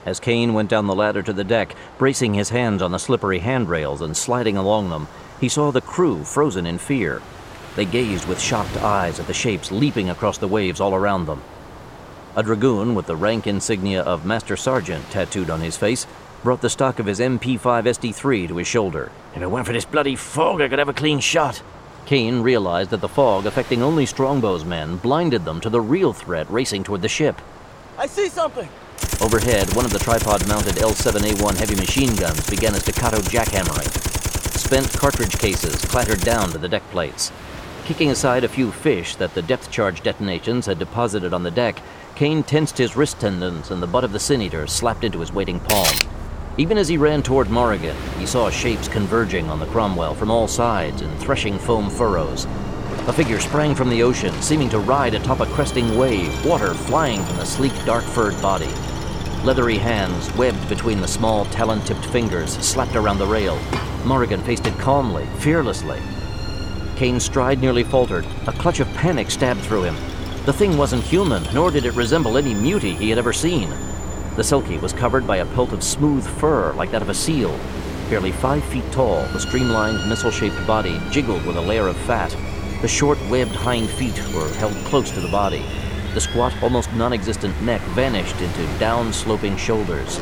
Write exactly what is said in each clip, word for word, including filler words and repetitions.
As Kane went down the ladder to the deck, bracing his hands on the slippery handrails and sliding along them, he saw the crew frozen in fear. They gazed with shocked eyes at the shapes leaping across the waves all around them. A dragoon with the rank insignia of Master Sergeant tattooed on his face brought the stock of his M P five S D three to his shoulder. If it weren't for this bloody fog, I could have a clean shot. Kane realized that the fog, affecting only Strongbow's men, blinded them to the real threat racing toward the ship. I see something! Overhead, one of the tripod-mounted L seven A one heavy machine guns began a staccato jackhammering. Spent cartridge cases clattered down to the deck plates. Kicking aside a few fish that the depth charge detonations had deposited on the deck, Kane tensed his wrist tendons and the butt of the Sin-Eater slapped into his waiting palm. Even as he ran toward Morrigan, he saw shapes converging on the Cromwell from all sides in threshing foam furrows. A figure sprang from the ocean, seeming to ride atop a cresting wave, water flying from the sleek, dark-furred body. Leathery hands, webbed between the small, talon-tipped fingers, slapped around the rail. Morrigan faced it calmly, fearlessly. Kane's stride nearly faltered. A clutch of panic stabbed through him. The thing wasn't human, nor did it resemble any mutie he had ever seen. The Selkie was covered by a pelt of smooth fur like that of a seal. Barely five feet tall, the streamlined, missile-shaped body jiggled with a layer of fat. The short, webbed hind feet were held close to the body. The squat, almost non-existent neck vanished into down-sloping shoulders.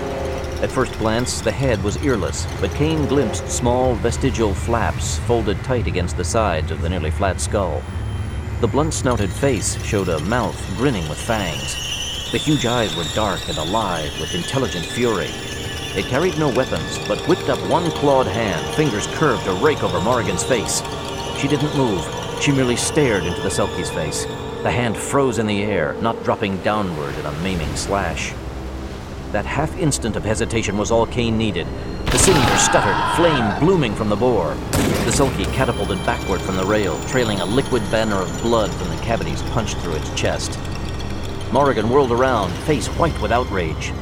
At first glance, the head was earless, but Kane glimpsed small, vestigial flaps folded tight against the sides of the nearly flat skull. The blunt-snouted face showed a mouth grinning with fangs. The huge eyes were dark and alive with intelligent fury. It carried no weapons, but whipped up one clawed hand, fingers curved to rake over Morrigan's face. She didn't move. She merely stared into the Selkie's face. The hand froze in the air, not dropping downward in a maiming slash. That half instant of hesitation was all Kane needed. The Sin-Eater stuttered, flame blooming from the bore. The Selkie catapulted backward from the rail, trailing a liquid banner of blood from the cavities punched through its chest. Morrigan whirled around, face white with outrage.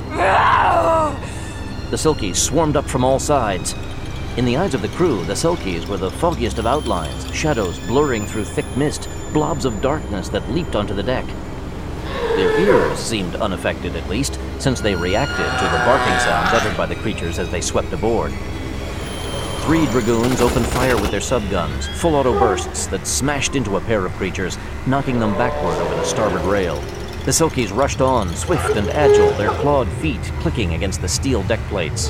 The Selkies swarmed up from all sides. In the eyes of the crew, the Selkies were the foggiest of outlines, shadows blurring through thick mist, blobs of darkness that leaped onto the deck. Their ears seemed unaffected, at least, since they reacted to the barking sounds uttered by the creatures as they swept aboard. Three dragoons opened fire with their subguns, full auto bursts that smashed into a pair of creatures, knocking them backward over the starboard rail. The Selkies rushed on, swift and agile, their clawed feet clicking against the steel deck plates.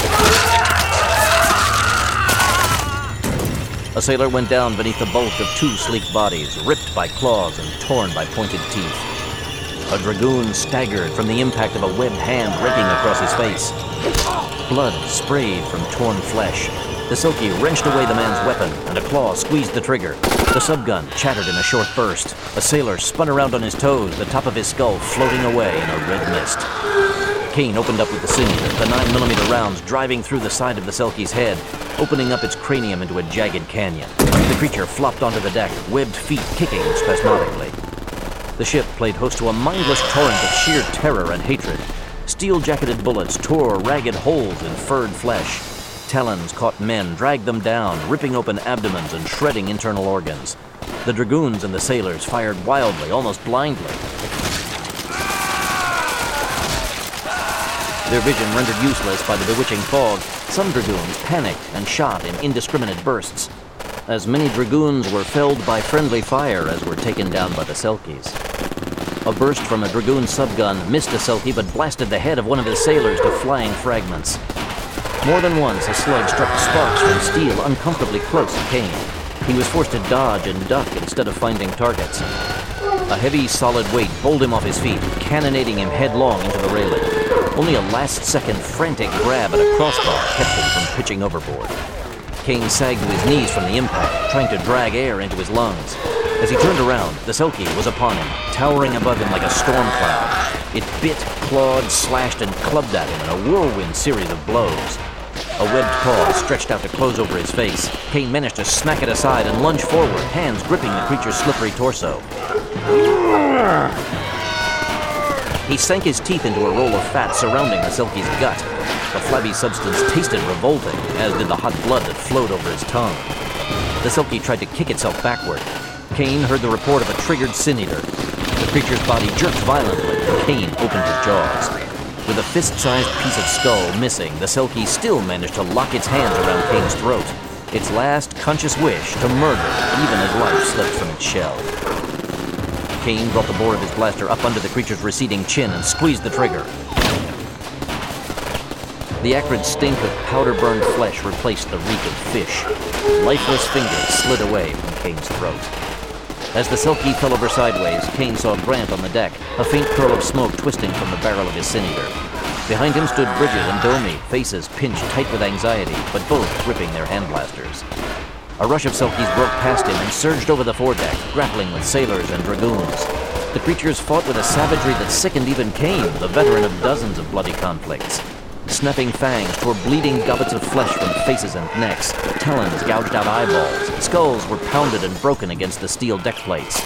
A sailor went down beneath the bulk of two sleek bodies, ripped by claws and torn by pointed teeth. A dragoon staggered from the impact of a webbed hand raking across his face. Blood sprayed from torn flesh. The Selkie wrenched away the man's weapon, and a claw squeezed the trigger. The subgun chattered in a short burst. A sailor spun around on his toes, the top of his skull floating away in a red mist. Kane opened up with the Sin-Eater, the nine millimeter rounds driving through the side of the Selkie's head, opening up its cranium into a jagged canyon. The creature flopped onto the deck, webbed feet kicking spasmodically. The ship played host to a mindless torrent of sheer terror and hatred. Steel-jacketed bullets tore ragged holes in furred flesh. Talons caught men, dragged them down, ripping open abdomens and shredding internal organs. The dragoons and the sailors fired wildly, almost blindly. Their vision rendered useless by the bewitching fog, some dragoons panicked and shot in indiscriminate bursts. As many dragoons were felled by friendly fire as were taken down by the Selkies. A burst from a dragoon subgun missed a Selkie but blasted the head of one of his sailors to flying fragments. More than once, a slug struck sparks from steel uncomfortably close to Kane. He was forced to dodge and duck instead of finding targets. A heavy, solid weight bowled him off his feet, cannonading him headlong into the railing. Only a last-second frantic grab at a crossbar kept him from pitching overboard. Kane sagged to his knees from the impact, trying to drag air into his lungs. As he turned around, the Selkie was upon him, towering above him like a storm cloud. It bit, clawed, slashed, and clubbed at him in a whirlwind series of blows. A webbed paw stretched out to close over his face. Kane managed to smack it aside and lunge forward, hands gripping the creature's slippery torso. He sank his teeth into a roll of fat surrounding the Selkie's gut. The flabby substance tasted revolting, as did the hot blood that flowed over his tongue. The Selkie tried to kick itself backward. Kane heard the report of a triggered Sin-Eater. The creature's body jerked violently, and Kane opened his jaws. With a fist-sized piece of skull missing, the Selkie still managed to lock its hands around Kane's throat. Its last conscious wish to murder, even as life slipped from its shell. Kane brought the bore of his blaster up under the creature's receding chin and squeezed the trigger. The acrid stink of powder-burned flesh replaced the reek of fish. Lifeless fingers slid away from Kane's throat. As the Selkie fell over sideways, Kane saw Grant on the deck, a faint curl of smoke twisting from the barrel of his Sin-Eater. Behind him stood Bridget and Domi, faces pinched tight with anxiety, but both gripping their hand blasters. A rush of Selkies broke past him and surged over the foredeck, grappling with sailors and dragoons. The creatures fought with a savagery that sickened even Kane, the veteran of dozens of bloody conflicts. Snapping fangs tore bleeding gobbets of flesh from faces and necks. Talons gouged out eyeballs. Skulls were pounded and broken against the steel deck plates.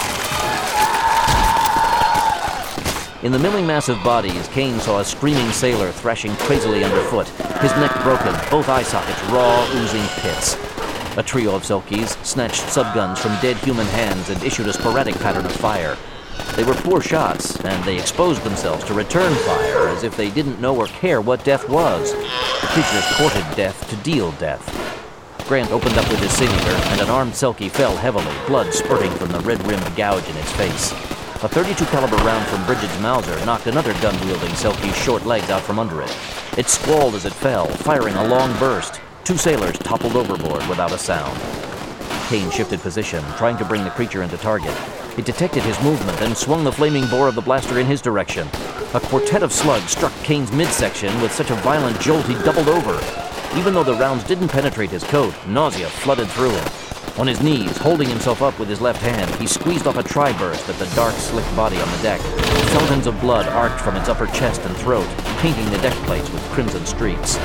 In the milling mass of bodies, Kane saw a screaming sailor thrashing crazily underfoot, his neck broken, both eye sockets raw, oozing pits. A trio of Selkies snatched subguns from dead human hands and issued a sporadic pattern of fire. They were poor shots, and they exposed themselves to return fire as if they didn't know or care what death was. The creatures courted death to deal death. Grant opened up with his Sin-Eater, and an armed Selkie fell heavily, blood spurting from the red-rimmed gouge in its face. A thirty-two caliber round from Bridget's Mauser knocked another gun-wielding Selkie's short legs out from under it. It squalled as it fell, firing a long burst. Two sailors toppled overboard without a sound. Kane shifted position, trying to bring the creature into target. It detected his movement and swung the flaming bore of the blaster in his direction. A quartet of slugs struck Kane's midsection with such a violent jolt he doubled over. Even though the rounds didn't penetrate his coat, nausea flooded through him. On his knees, holding himself up with his left hand, he squeezed off a tri-burst at the dark, slick body on the deck. Fountains of blood arced from its upper chest and throat, painting the deck plates with crimson streaks.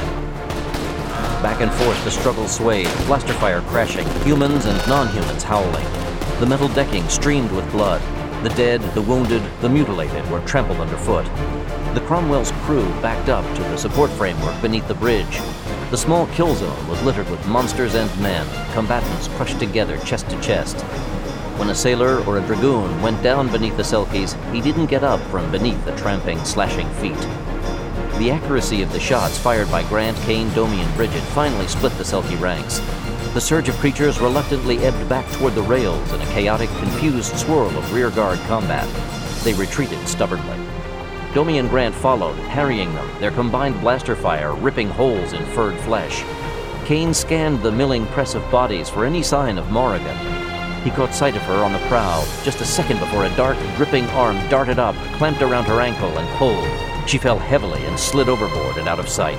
Back and forth the struggle swayed, blaster fire crashing, humans and non-humans howling. The metal decking streamed with blood. The dead, the wounded, the mutilated were trampled underfoot. The Cromwell's crew backed up to the support framework beneath the bridge. The small kill zone was littered with monsters and men, combatants crushed together chest to chest. When a sailor or a dragoon went down beneath the Selkies, he didn't get up from beneath the tramping, slashing feet. The accuracy of the shots fired by Grant, Kane, Domi, and Bridget finally split the Selkie ranks. The surge of creatures reluctantly ebbed back toward the rails in a chaotic, confused swirl of rearguard combat. They retreated stubbornly. Domi and Grant followed, harrying them, their combined blaster fire ripping holes in furred flesh. Kane scanned the milling press of bodies for any sign of Morrigan. He caught sight of her on the prow, just a second before a dark, dripping arm darted up, clamped around her ankle, and pulled. She fell heavily and slid overboard and out of sight.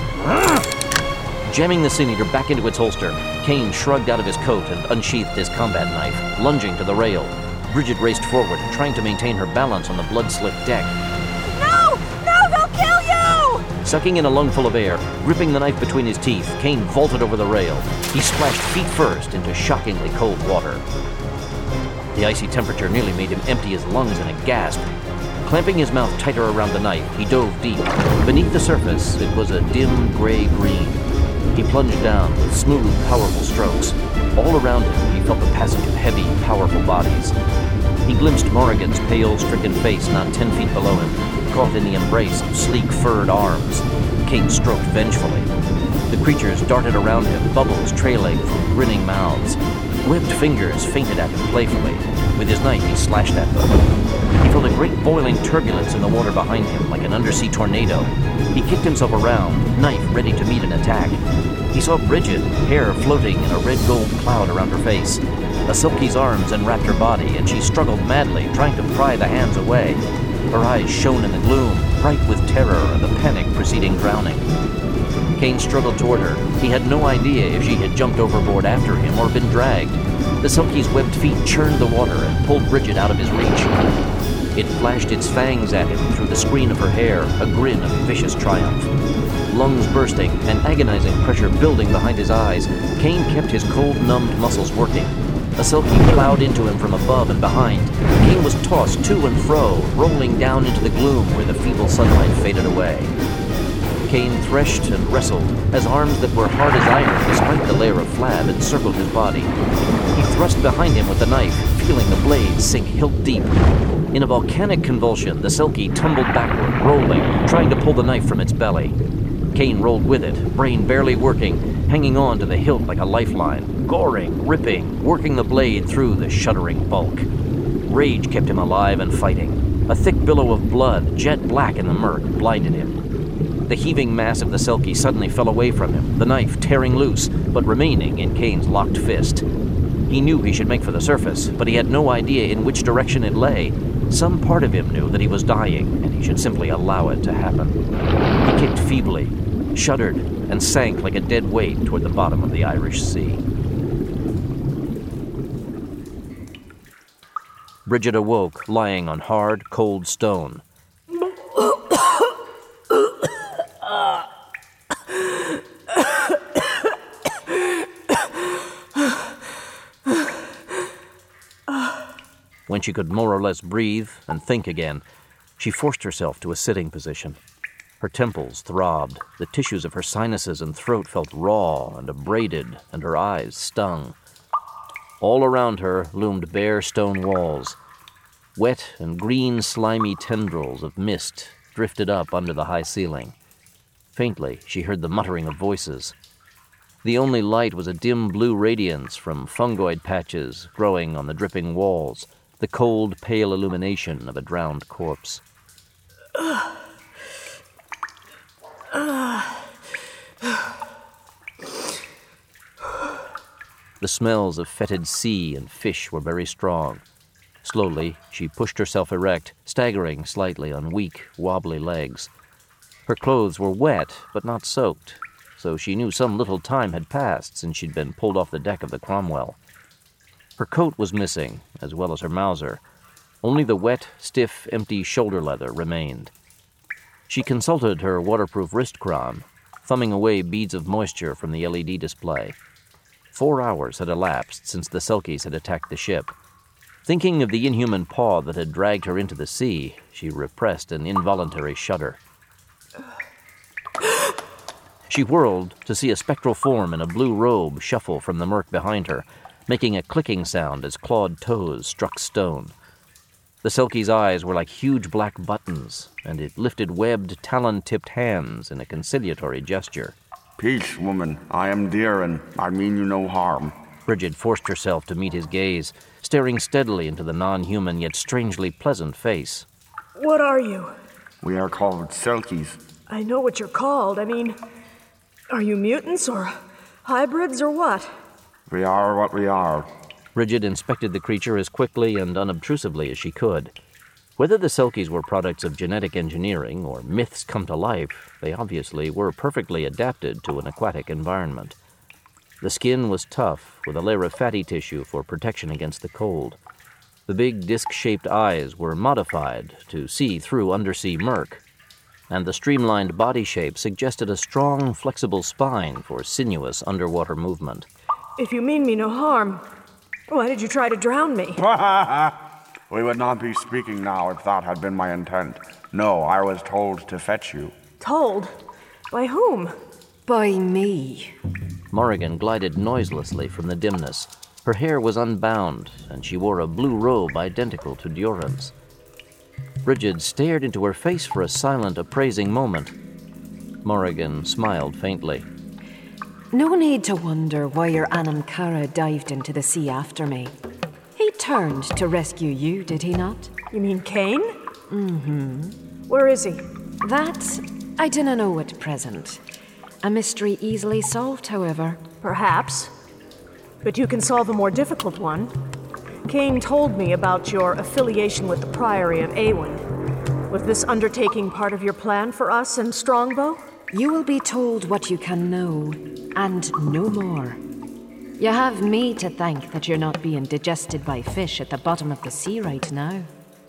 Jamming the Sin-Eater back into its holster, Kane shrugged out of his coat and unsheathed his combat knife, lunging to the rail. Bridget raced forward, trying to maintain her balance on the blood-slicked deck. No! No, they'll kill you! Sucking in a lungful of air, gripping the knife between his teeth, Kane vaulted over the rail. He splashed feet first into shockingly cold water. The icy temperature nearly made him empty his lungs in a gasp. Clamping his mouth tighter around the knife, he dove deep. Beneath the surface, it was a dim gray-green. He plunged down with smooth, powerful strokes. All around him, he felt the passage of heavy, powerful bodies. He glimpsed Morrigan's pale, stricken face not ten feet below him, caught in the embrace of sleek, furred arms. Kane stroked vengefully. The creatures darted around him, bubbles trailing from grinning mouths. Webbed fingers feinted at him playfully. With his knife, he slashed at them. He felt a great boiling turbulence in the water behind him, like an undersea tornado. He kicked himself around, knife ready to meet an attack. He saw Bridget, hair floating in a red-gold cloud around her face. A Selkie's arms enwrapped her body, and she struggled madly, trying to pry the hands away. Her eyes shone in the gloom, bright with terror and the panic preceding drowning. Kane struggled toward her. He had no idea if she had jumped overboard after him or been dragged. The Selkie's webbed feet churned the water and pulled Bridget out of his reach. It flashed its fangs at him through the screen of her hair, a grin of vicious triumph. Lungs bursting and agonizing pressure building behind his eyes, Kane kept his cold, numbed muscles working. A Selkie plowed into him from above and behind. Kane was tossed to and fro, rolling down into the gloom where the feeble sunlight faded away. Kane threshed and wrestled as arms that were hard as iron despite the layer of flab encircled his body. He thrust behind him with the knife, feeling the blade sink hilt deep. In a volcanic convulsion, the Selkie tumbled backward, rolling, trying to pull the knife from its belly. Kane rolled with it, brain barely working, hanging on to the hilt like a lifeline, goring, ripping, working the blade through the shuddering bulk. Rage kept him alive and fighting. A thick billow of blood, jet black in the murk, blinded him. The heaving mass of the Selkie suddenly fell away from him, the knife tearing loose, but remaining in Kane's locked fist. He knew he should make for the surface, but he had no idea in which direction it lay. Some part of him knew that he was dying, and he should simply allow it to happen. He kicked feebly, shuddered, and sank like a dead weight toward the bottom of the Irish Sea. Bridget awoke, lying on hard, cold stone. When she could more or less breathe and think again, she forced herself to a sitting position. Her temples throbbed, the tissues of her sinuses and throat felt raw and abraded, and her eyes stung. All around her loomed bare stone walls. Wet and green slimy tendrils of mist drifted up under the high ceiling. Faintly, she heard the muttering of voices. The only light was a dim blue radiance from fungoid patches growing on the dripping walls, the cold, pale illumination of a drowned corpse. Uh, uh. The smells of fetid sea and fish were very strong. Slowly, she pushed herself erect, staggering slightly on weak, wobbly legs. Her clothes were wet, but not soaked, so she knew some little time had passed since she'd been pulled off the deck of the Cromwell. Her coat was missing, as well as her Mauser. Only the wet, stiff, empty shoulder leather remained. She consulted her waterproof wrist cron, thumbing away beads of moisture from the L E D display. Four hours had elapsed since the Selkies had attacked the ship. Thinking of the inhuman paw that had dragged her into the sea, she repressed an involuntary shudder. She whirled to see a spectral form in a blue robe shuffle from the murk behind her, making a clicking sound as clawed toes struck stone. The Selkie's eyes were like huge black buttons, and it lifted webbed, talon-tipped hands in a conciliatory gesture. Peace, woman. I am Deeren. I mean you no harm. Bridget forced herself to meet his gaze, staring steadily into the non-human yet strangely pleasant face. What are you? We are called Selkies. I know what you're called. I mean, are you mutants or hybrids or what? We are what we are. Bridget inspected the creature as quickly and unobtrusively as she could. Whether the Selkies were products of genetic engineering or myths come to life, they obviously were perfectly adapted to an aquatic environment. The skin was tough, with a layer of fatty tissue for protection against the cold. The big disc-shaped eyes were modified to see through undersea murk, and the streamlined body shape suggested a strong, flexible spine for sinuous underwater movement. If you mean me no harm, why did you try to drown me? We would not be speaking now if that had been my intent. No, I was told to fetch you. Told? By whom? By me. Morrigan glided noiselessly from the dimness. Her hair was unbound, and she wore a blue robe identical to Dioran's. Bridget stared into her face for a silent, appraising moment. Morrigan smiled faintly. No need to wonder why your Anam Cara dived into the sea after me. He turned to rescue you, did he not? You mean Kane? Mm-hmm. Where is he? That I dinna know at present. A mystery easily solved, however. Perhaps. But you can solve a more difficult one. Kane told me about your affiliation with the Priory of Awen. Was this undertaking part of your plan for us and Strongbow? You will be told what you can know, and no more. You have me to thank that you're not being digested by fish at the bottom of the sea right now.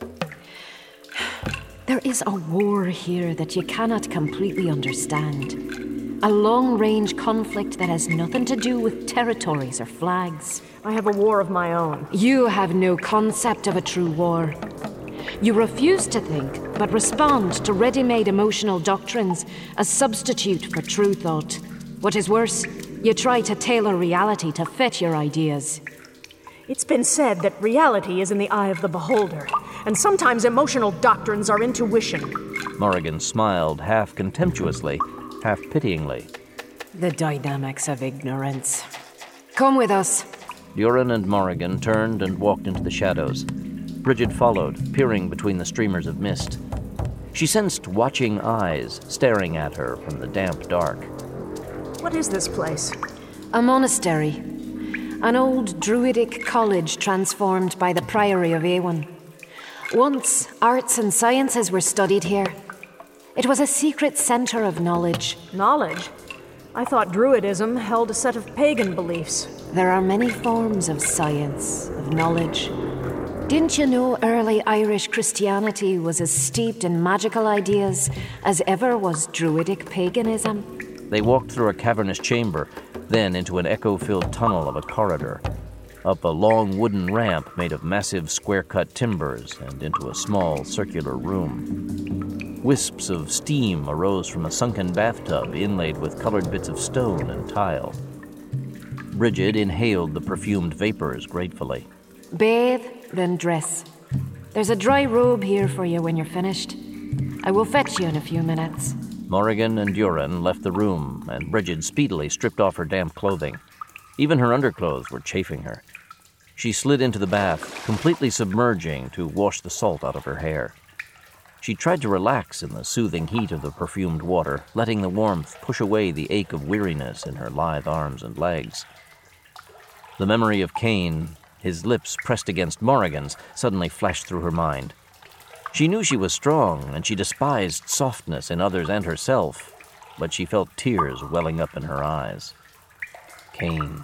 There is a war here that you cannot completely understand. A long-range conflict that has nothing to do with territories or flags. I have a war of my own. You have no concept of a true war. You refuse to think, but respond to ready-made emotional doctrines as substitute for true thought. What is worse, you try to tailor reality to fit your ideas. It's been said that reality is in the eye of the beholder. And sometimes emotional doctrines are intuition. Morrigan smiled, half contemptuously, half pityingly. The dynamics of ignorance. Come with us. Durin and Morrigan turned and walked into the shadows. Bridget followed, peering between the streamers of mist. She sensed watching eyes staring at her from the damp dark. What is this place? A monastery. An old druidic college transformed by the Priory of Awen. Once, arts and sciences were studied here. It was a secret center of knowledge. Knowledge? I thought Druidism held a set of pagan beliefs. There are many forms of science, of knowledge. Didn't you know early Irish Christianity was as steeped in magical ideas as ever was Druidic paganism? They walked through a cavernous chamber, then into an echo-filled tunnel of a corridor, up a long wooden ramp made of massive square-cut timbers, and into a small circular room. Wisps of steam arose from a sunken bathtub inlaid with colored bits of stone and tile. Bridget inhaled the perfumed vapors gratefully. Bathe, then dress. There's a dry robe here for you when you're finished. I will fetch you in a few minutes. Morrigan and Durin left the room, and Bridget speedily stripped off her damp clothing. Even her underclothes were chafing her. She slid into the bath, completely submerging to wash the salt out of her hair. She tried to relax in the soothing heat of the perfumed water, letting the warmth push away the ache of weariness in her lithe arms and legs. The memory of Cain, his lips pressed against Morrigan's, suddenly flashed through her mind. She knew she was strong, and she despised softness in others and herself, but she felt tears welling up in her eyes. Cain.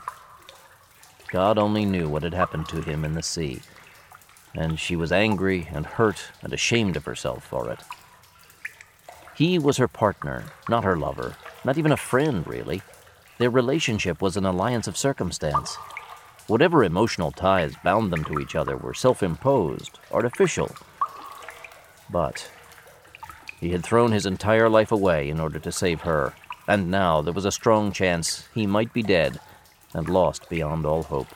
God only knew what had happened to him in the sea, and she was angry and hurt and ashamed of herself for it. He was her partner, not her lover, not even a friend, really. Their relationship was an alliance of circumstance. Whatever emotional ties bound them to each other were self-imposed, artificial. But he had thrown his entire life away in order to save her, and now there was a strong chance he might be dead and lost beyond all hope.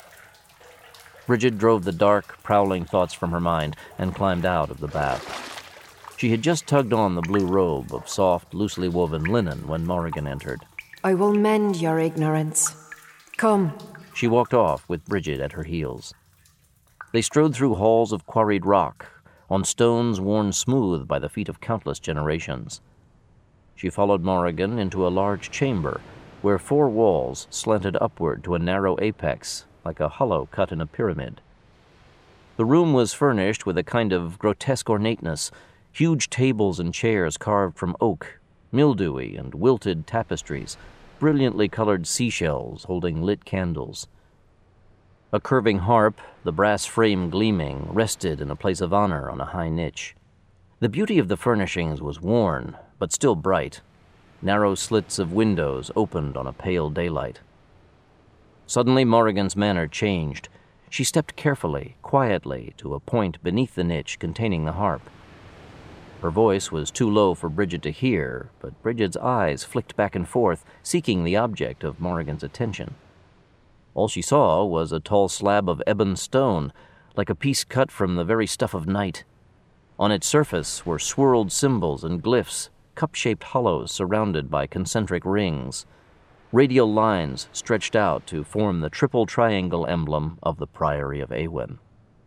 Bridget drove the dark, prowling thoughts from her mind and climbed out of the bath. She had just tugged on the blue robe of soft, loosely woven linen when Morrigan entered. I will mend your ignorance. Come. She walked off with Bridget at her heels. They strode through halls of quarried rock, on stones worn smooth by the feet of countless generations. She followed Morrigan into a large chamber, where four walls slanted upward to a narrow apex, like a hollow cut in a pyramid. The room was furnished with a kind of grotesque ornateness, huge tables and chairs carved from oak, mildewy and wilted tapestries, brilliantly colored seashells holding lit candles. A curving harp, the brass frame gleaming, rested in a place of honor on a high niche. The beauty of the furnishings was worn, but still bright. Narrow slits of windows opened on a pale daylight. Suddenly Morrigan's manner changed. She stepped carefully, quietly, to a point beneath the niche containing the harp. Her voice was too low for Bridget to hear, but Bridget's eyes flicked back and forth, seeking the object of Morrigan's attention. All she saw was a tall slab of ebon stone, like a piece cut from the very stuff of night. On its surface were swirled symbols and glyphs, cup-shaped hollows surrounded by concentric rings. Radial lines stretched out to form the triple triangle emblem of the Priory of Awen.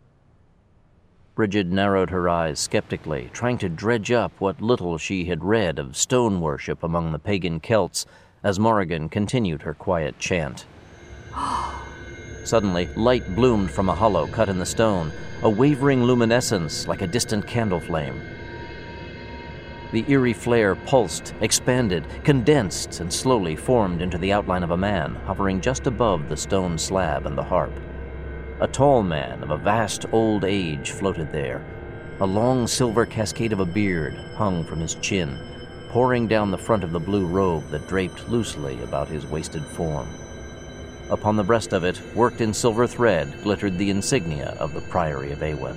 Bridget narrowed her eyes skeptically, trying to dredge up what little she had read of stone worship among the pagan Celts, as Morrigan continued her quiet chant. Suddenly, light bloomed from a hollow cut in the stone, a wavering luminescence like a distant candle flame. The eerie flare pulsed, expanded, condensed, and slowly formed into the outline of a man hovering just above the stone slab and the harp. A tall man of a vast old age floated there. A long silver cascade of a beard hung from his chin, pouring down the front of the blue robe that draped loosely about his wasted form. Upon the breast of it, worked in silver thread, glittered the insignia of the Priory of Awen.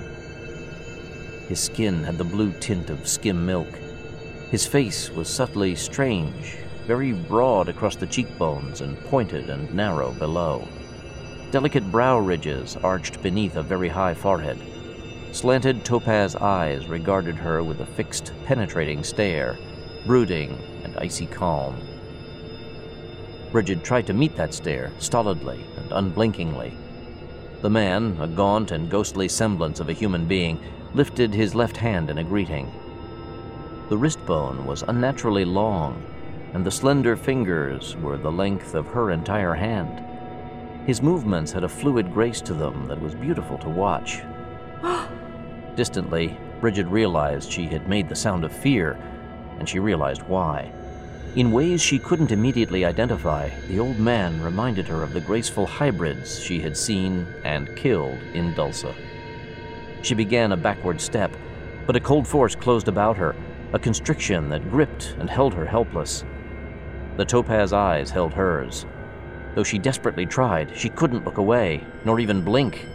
His skin had the blue tint of skim milk. His face was subtly strange, very broad across the cheekbones and pointed and narrow below. Delicate brow ridges arched beneath a very high forehead. Slanted topaz eyes regarded her with a fixed, penetrating stare, brooding and icy calm. Bridget tried to meet that stare, stolidly and unblinkingly. The man, a gaunt and ghostly semblance of a human being, lifted his left hand in a greeting. The wrist bone was unnaturally long, and the slender fingers were the length of her entire hand. His movements had a fluid grace to them that was beautiful to watch. Distantly, Bridget realized she had made the sound of fear, and she realized why. In ways she couldn't immediately identify, the old man reminded her of the graceful hybrids she had seen and killed in Dulce. She began a backward step, but a cold force closed about her, a constriction that gripped and held her helpless. The topaz eyes held hers. Though she desperately tried, she couldn't look away, nor even blink.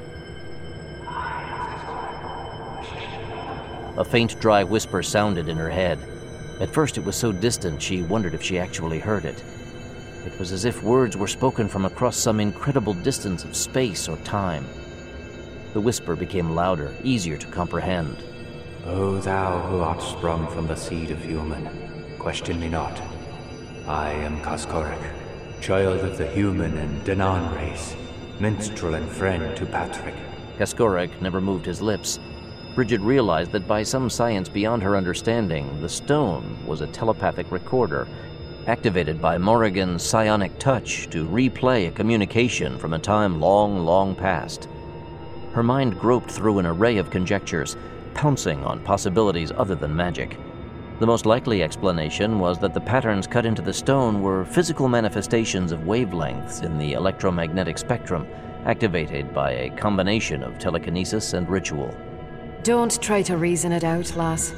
A faint, dry whisper sounded in her head. At first it was so distant she wondered if she actually heard it. It was as if words were spoken from across some incredible distance of space or time. The whisper became louder, easier to comprehend. O thou who art sprung from the seed of human, question me not. I am Kaskorik, child of the human and Danan race, minstrel and friend to Patrick. Kaskorik never moved his lips. Bridget realized that by some science beyond her understanding, the stone was a telepathic recorder, activated by Morrigan's psionic touch to replay a communication from a time long, long past. Her mind groped through an array of conjectures, pouncing on possibilities other than magic. The most likely explanation was that the patterns cut into the stone were physical manifestations of wavelengths in the electromagnetic spectrum, activated by a combination of telekinesis and ritual. Don't try to reason it out, lass.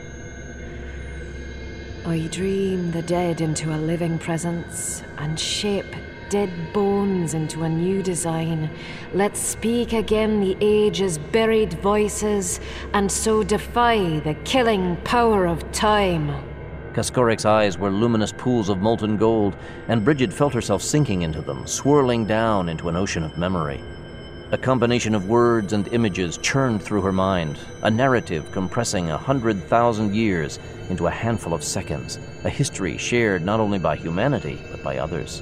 I dream the dead into a living presence and shape dead bones into a new design. Let's speak again the age's buried voices, and so defy the killing power of time. Kaskorik's eyes were luminous pools of molten gold, and Bridget felt herself sinking into them, swirling down into an ocean of memory. A combination of words and images churned through her mind, a narrative compressing a hundred thousand years into a handful of seconds, a history shared not only by humanity, but by others.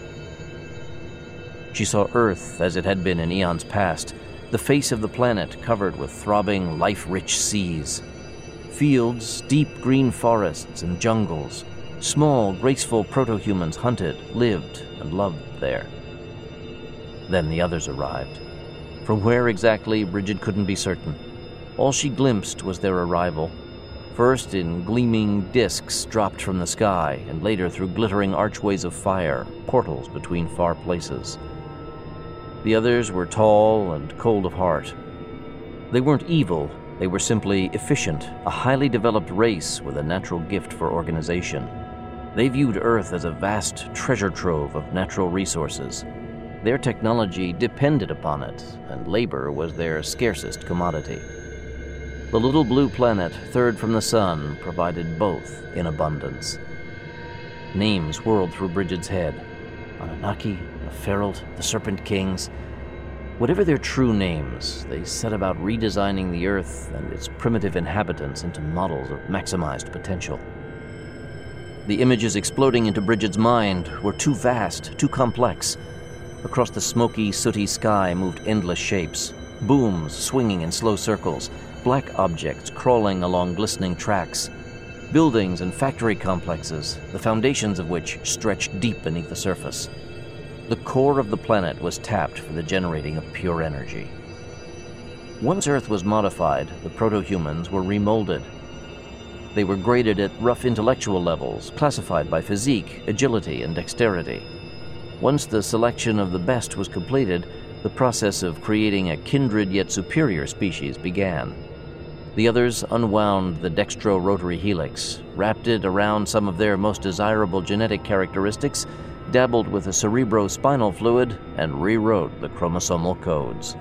She saw Earth as it had been in eons past, the face of the planet covered with throbbing, life-rich seas. Fields, deep green forests, and jungles. Small, graceful proto-humans hunted, lived, and loved there. Then the others arrived. From where exactly, Bridget couldn't be certain. All she glimpsed was their arrival, first in gleaming discs dropped from the sky, and later through glittering archways of fire, portals between far places. The others were tall and cold of heart. They weren't evil, they were simply efficient, a highly developed race with a natural gift for organization. They viewed Earth as a vast treasure trove of natural resources. Their technology depended upon it, and labor was their scarcest commodity. The little blue planet, third from the sun, provided both in abundance. Names whirled through Bridget's head. Anunnaki, the Feralt, the Serpent Kings. Whatever their true names, they set about redesigning the Earth and its primitive inhabitants into models of maximized potential. The images exploding into Bridget's mind were too vast, too complex. Across the smoky, sooty sky moved endless shapes, booms swinging in slow circles, black objects crawling along glistening tracks, buildings and factory complexes, the foundations of which stretched deep beneath the surface. The core of the planet was tapped for the generating of pure energy. Once Earth was modified, the proto-humans were remolded. They were graded at rough intellectual levels, classified by physique, agility, and dexterity. Once the selection of the best was completed, the process of creating a kindred yet superior species began. The others unwound the dextro-rotary helix, wrapped it around some of their most desirable genetic characteristics, dabbled with the cerebrospinal fluid, and rewrote the chromosomal codes.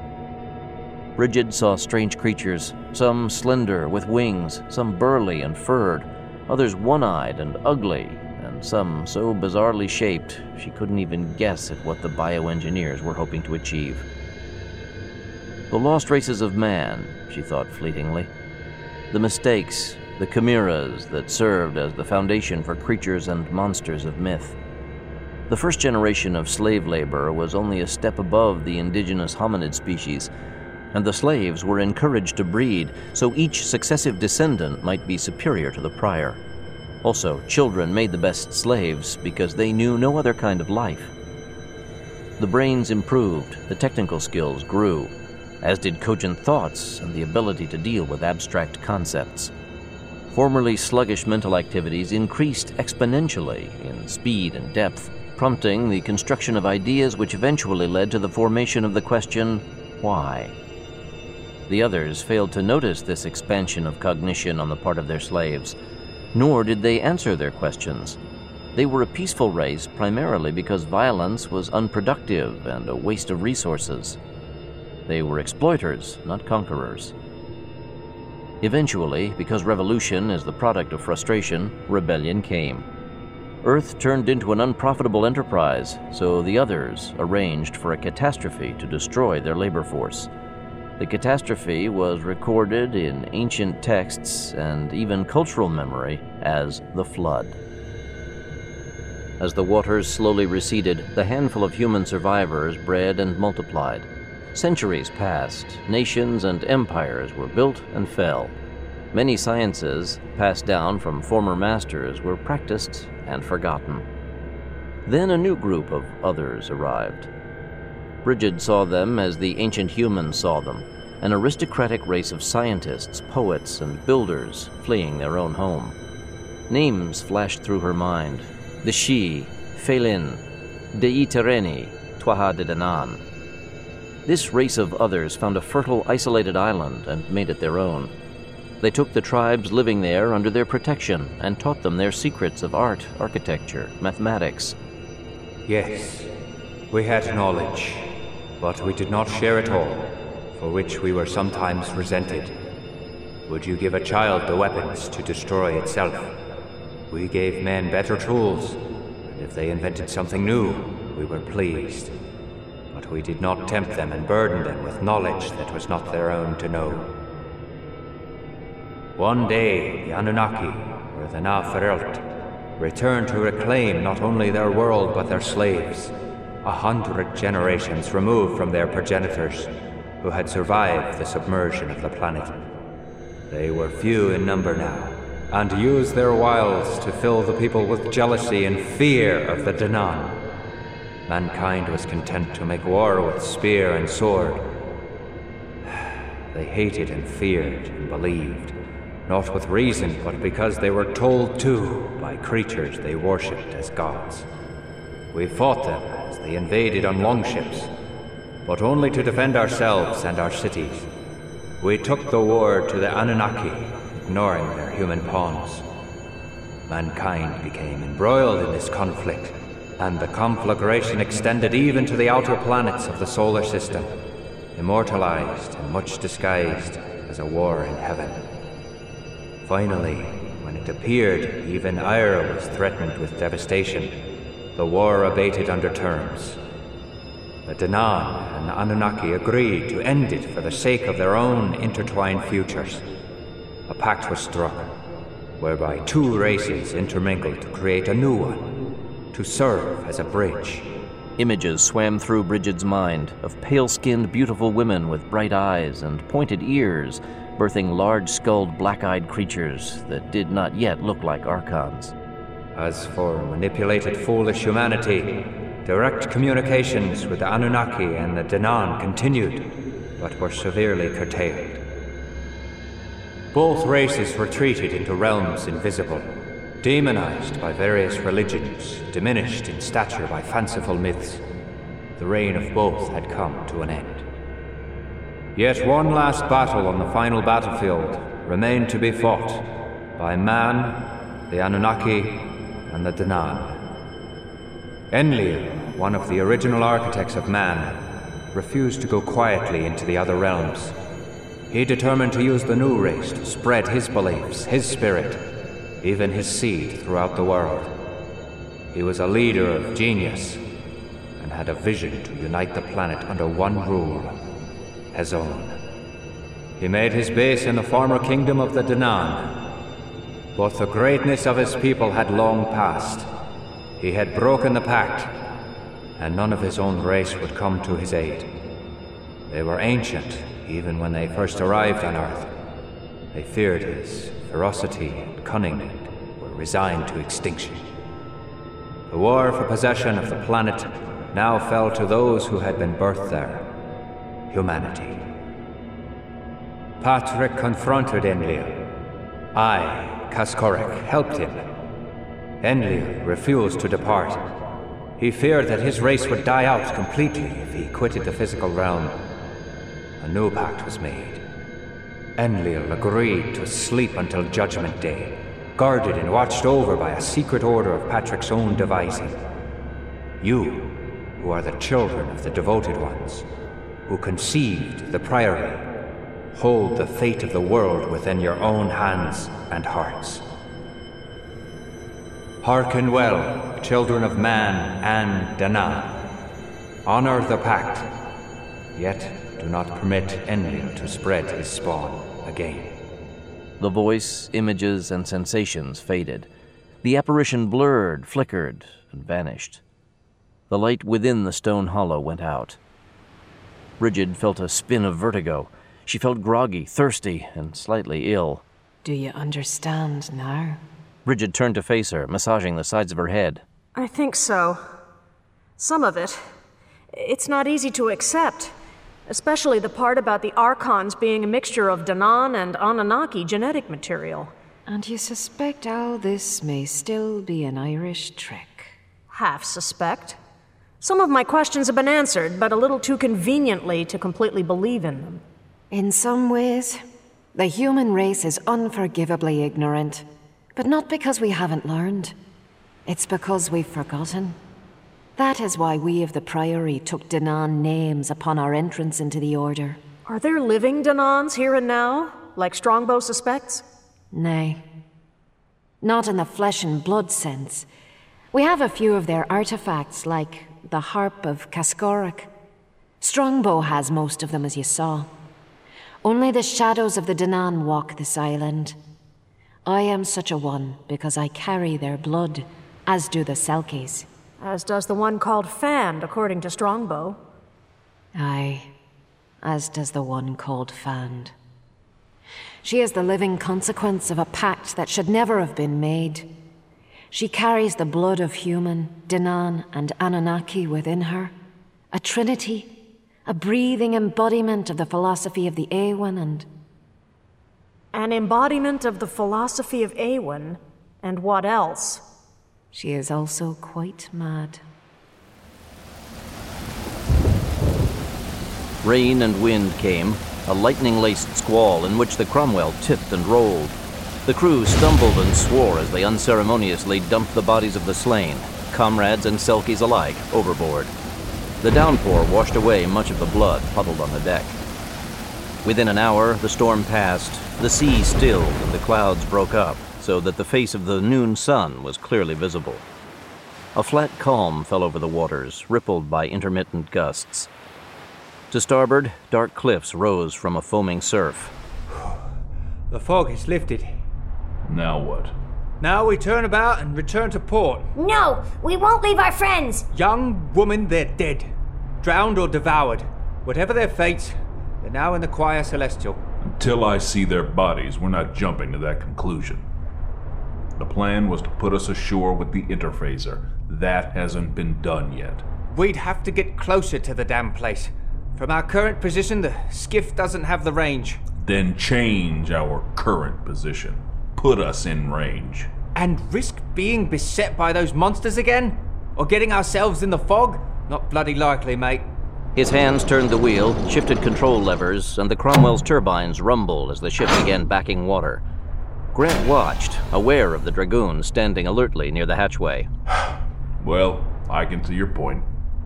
Bridget saw strange creatures, some slender with wings, some burly and furred, others one-eyed and ugly, and some so bizarrely shaped she couldn't even guess at what the bioengineers were hoping to achieve. The lost races of man, she thought fleetingly. The mistakes, the chimeras that served as the foundation for creatures and monsters of myth. The first generation of slave labor was only a step above the indigenous hominid species, and the slaves were encouraged to breed so each successive descendant might be superior to the prior. Also, children made the best slaves because they knew no other kind of life. The brains improved, the technical skills grew, as did cogent thoughts and the ability to deal with abstract concepts. Formerly sluggish mental activities increased exponentially in speed and depth, prompting the construction of ideas which eventually led to the formation of the question, why? The others failed to notice this expansion of cognition on the part of their slaves, nor did they answer their questions. They were a peaceful race primarily because violence was unproductive and a waste of resources. They were exploiters, not conquerors. Eventually, because revolution is the product of frustration, rebellion came. Earth turned into an unprofitable enterprise, so the others arranged for a catastrophe to destroy their labor force. The catastrophe was recorded in ancient texts and even cultural memory as the Flood. As the waters slowly receded, the handful of human survivors bred and multiplied. Centuries passed, nations and empires were built and fell. Many sciences, passed down from former masters, were practiced and forgotten. Then a new group of others arrived. Brigid saw them as the ancient humans saw them, an aristocratic race of scientists, poets, and builders fleeing their own home. Names flashed through her mind: the Shi, Phelin, Dei Tereni, Tuatha De Danann. This race of others found a fertile, isolated island and made it their own. They took the tribes living there under their protection and taught them their secrets of art, architecture, mathematics. Yes, we had knowledge, but we did not share it all, for which we were sometimes resented. Would you give a child the weapons to destroy itself? We gave men better tools, and if they invented something new, we were pleased. But we did not tempt them and burden them with knowledge that was not their own to know. One day, the Anunnaki, or the Na-Ferelt, returned to reclaim not only their world but their slaves, a hundred generations removed from their progenitors, who had survived the submersion of the planet. They were few in number now, and used their wiles to fill the people with jealousy and fear of the Danann. Mankind was content to make war with spear and sword. They hated and feared and believed, not with reason, but because they were told to by creatures they worshipped as gods. We fought them as they invaded on longships, but only to defend ourselves and our cities. We took the war to the Anunnaki, ignoring their human pawns. Mankind became embroiled in this conflict, and the conflagration extended even to the outer planets of the solar system, immortalized and much disguised as a war in heaven. Finally, when it appeared even Ira was threatened with devastation, the war abated under terms. The Danann and Anunnaki agreed to end it for the sake of their own intertwined futures. A pact was struck, whereby two races intermingled to create a new one, to serve as a bridge. Images swam through Brigid's mind of pale-skinned, beautiful women with bright eyes and pointed ears, birthing large-skulled, black-eyed creatures that did not yet look like Archons. As for manipulated, foolish humanity, direct communications with the Anunnaki and the Danann continued, but were severely curtailed. Both races retreated into realms invisible, demonized by various religions, diminished in stature by fanciful myths. The reign of both had come to an end. Yet one last battle on the final battlefield remained to be fought by man, the Anunnaki, and the Danann. Enlil, one of the original architects of man, refused to go quietly into the other realms. He determined to use the new race to spread his beliefs, his spirit, even his seed throughout the world. He was a leader of genius and had a vision to unite the planet under one rule: Hazon. He made his base in the former kingdom of the Danan. But the greatness of his people had long passed. He had broken the pact, and none of his own race would come to his aid. They were ancient, even when they first arrived on Earth. They feared his ferocity and cunning and were resigned to extinction. The war for possession of the planet now fell to those who had been birthed there. Humanity. Patrick confronted Enlil. I, Kaskorek, helped him. Enlil refused to depart. He feared that his race would die out completely if he quitted the physical realm. A new pact was made. Enlil agreed to sleep until Judgment Day, guarded and watched over by a secret order of Patrick's own devising. You, who are the children of the Devoted Ones, who conceived the Priory, hold the fate of the world within your own hands and hearts. Hearken well, children of man and Danan. Honor the pact, yet do not permit Enlil to spread his spawn again. The voice, images, and sensations faded. The apparition blurred, flickered, and vanished. The light within the stone hollow went out. Brigid felt a spin of vertigo. She felt groggy, thirsty, and slightly ill. Do you understand now? Brigid turned to face her, massaging the sides of her head. I think so. Some of it. It's not easy to accept, especially the part about the Archons being a mixture of Danan and Anunnaki genetic material. And you suspect all this may still be an Irish trick? Half suspect. Some of my questions have been answered, but a little too conveniently to completely believe in them. In some ways, the human race is unforgivably ignorant. But not because we haven't learned. It's because we've forgotten. That is why we of the Priory took Danan names upon our entrance into the Order. Are there living Danans here and now, like Strongbow suspects? Nay. Not in the flesh and blood sense. We have a few of their artifacts, like the Harp of Kaskorek. Strongbow has most of them, as you saw. Only the shadows of the Danan walk this island. I am such a one because I carry their blood, as do the Selkies. As does the one called Fand, according to Strongbow. Aye, as does the one called Fand. She is the living consequence of a pact that should never have been made. She carries the blood of human, Danan, and Anunnaki within her. A trinity, a breathing embodiment of the philosophy of the Awen and... An embodiment of the philosophy of Awen, and what else? She is also quite mad. Rain and wind came, a lightning-laced squall in which the Cromwell tipped and rolled. The crew stumbled and swore as they unceremoniously dumped the bodies of the slain, comrades and Selkies alike, overboard. The downpour washed away much of the blood puddled on the deck. Within an hour, the storm passed, the sea stilled, and the clouds broke up, so that the face of the noon sun was clearly visible. A flat calm fell over the waters, rippled by intermittent gusts. To starboard, dark cliffs rose from a foaming surf. The fog has lifted. Now what? Now we turn about and return to port. No! We won't leave our friends! Young woman, they're dead. Drowned or devoured. Whatever their fates, they're now in the Choir Celestial. Until I see their bodies, we're not jumping to that conclusion. The plan was to put us ashore with the interphaser. That hasn't been done yet. We'd have to get closer to the damn place. From our current position, the skiff doesn't have the range. Then change our current position. Put us in range. And risk being beset by those monsters again? Or getting ourselves in the fog? Not bloody likely, mate. His hands turned the wheel, shifted control levers, and the Cromwell's turbines rumbled as the ship began backing water. Grant watched, aware of the Dragoon standing alertly near the hatchway. Well, I can see your point.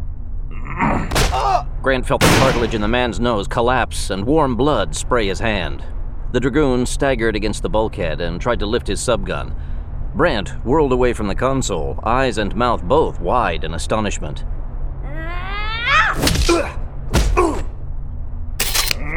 Grant felt the cartilage in the man's nose collapse and warm blood spray his hand. The Dragoon staggered against the bulkhead and tried to lift his subgun. Brant whirled away from the console, eyes and mouth both wide in astonishment.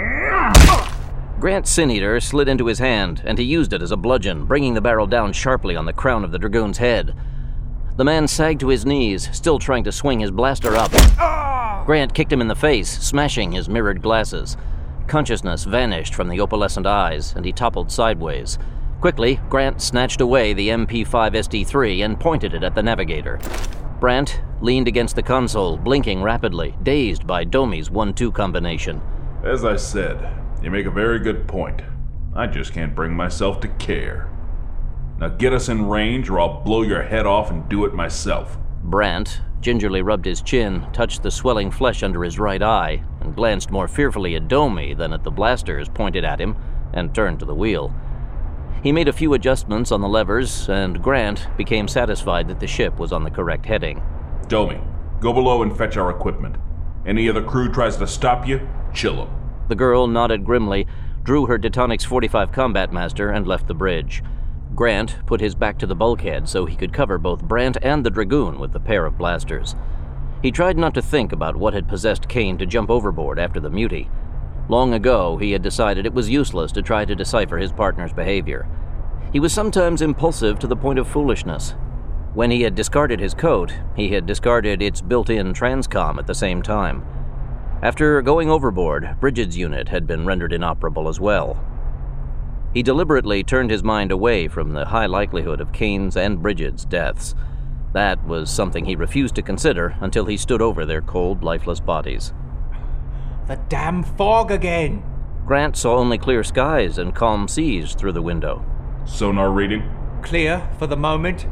Grant's Sin-Eater slid into his hand, and he used it as a bludgeon, bringing the barrel down sharply on the crown of the Dragoon's head. The man sagged to his knees, still trying to swing his blaster up. Grant kicked him in the face, smashing his mirrored glasses. Consciousness vanished from the opalescent eyes, and he toppled sideways. Quickly, Grant snatched away the M P five S D three and pointed it at the navigator. Brant leaned against the console, blinking rapidly, dazed by Domi's one two combination. As I said, you make a very good point. I just can't bring myself to care. Now get us in range or I'll blow your head off and do it myself. Brant gingerly rubbed his chin, touched the swelling flesh under his right eye, and glanced more fearfully at Domi than at the blasters pointed at him, and turned to the wheel. He made a few adjustments on the levers, and Grant became satisfied that the ship was on the correct heading. Domi, go below and fetch our equipment. Any of the crew tries to stop you, chill them. The girl nodded grimly, drew her Detonix forty-five Combat Master, and left the bridge. Grant put his back to the bulkhead so he could cover both Brant and the Dragoon with the pair of blasters. He tried not to think about what had possessed Kane to jump overboard after the mutiny. Long ago, he had decided it was useless to try to decipher his partner's behavior. He was sometimes impulsive to the point of foolishness. When he had discarded his coat, he had discarded its built-in transcom at the same time. After going overboard, Bridget's unit had been rendered inoperable as well. He deliberately turned his mind away from the high likelihood of Kane's and Bridget's deaths. That was something he refused to consider until he stood over their cold, lifeless bodies. The damn fog again! Grant saw only clear skies and calm seas through the window. Sonar reading? Clear for the moment.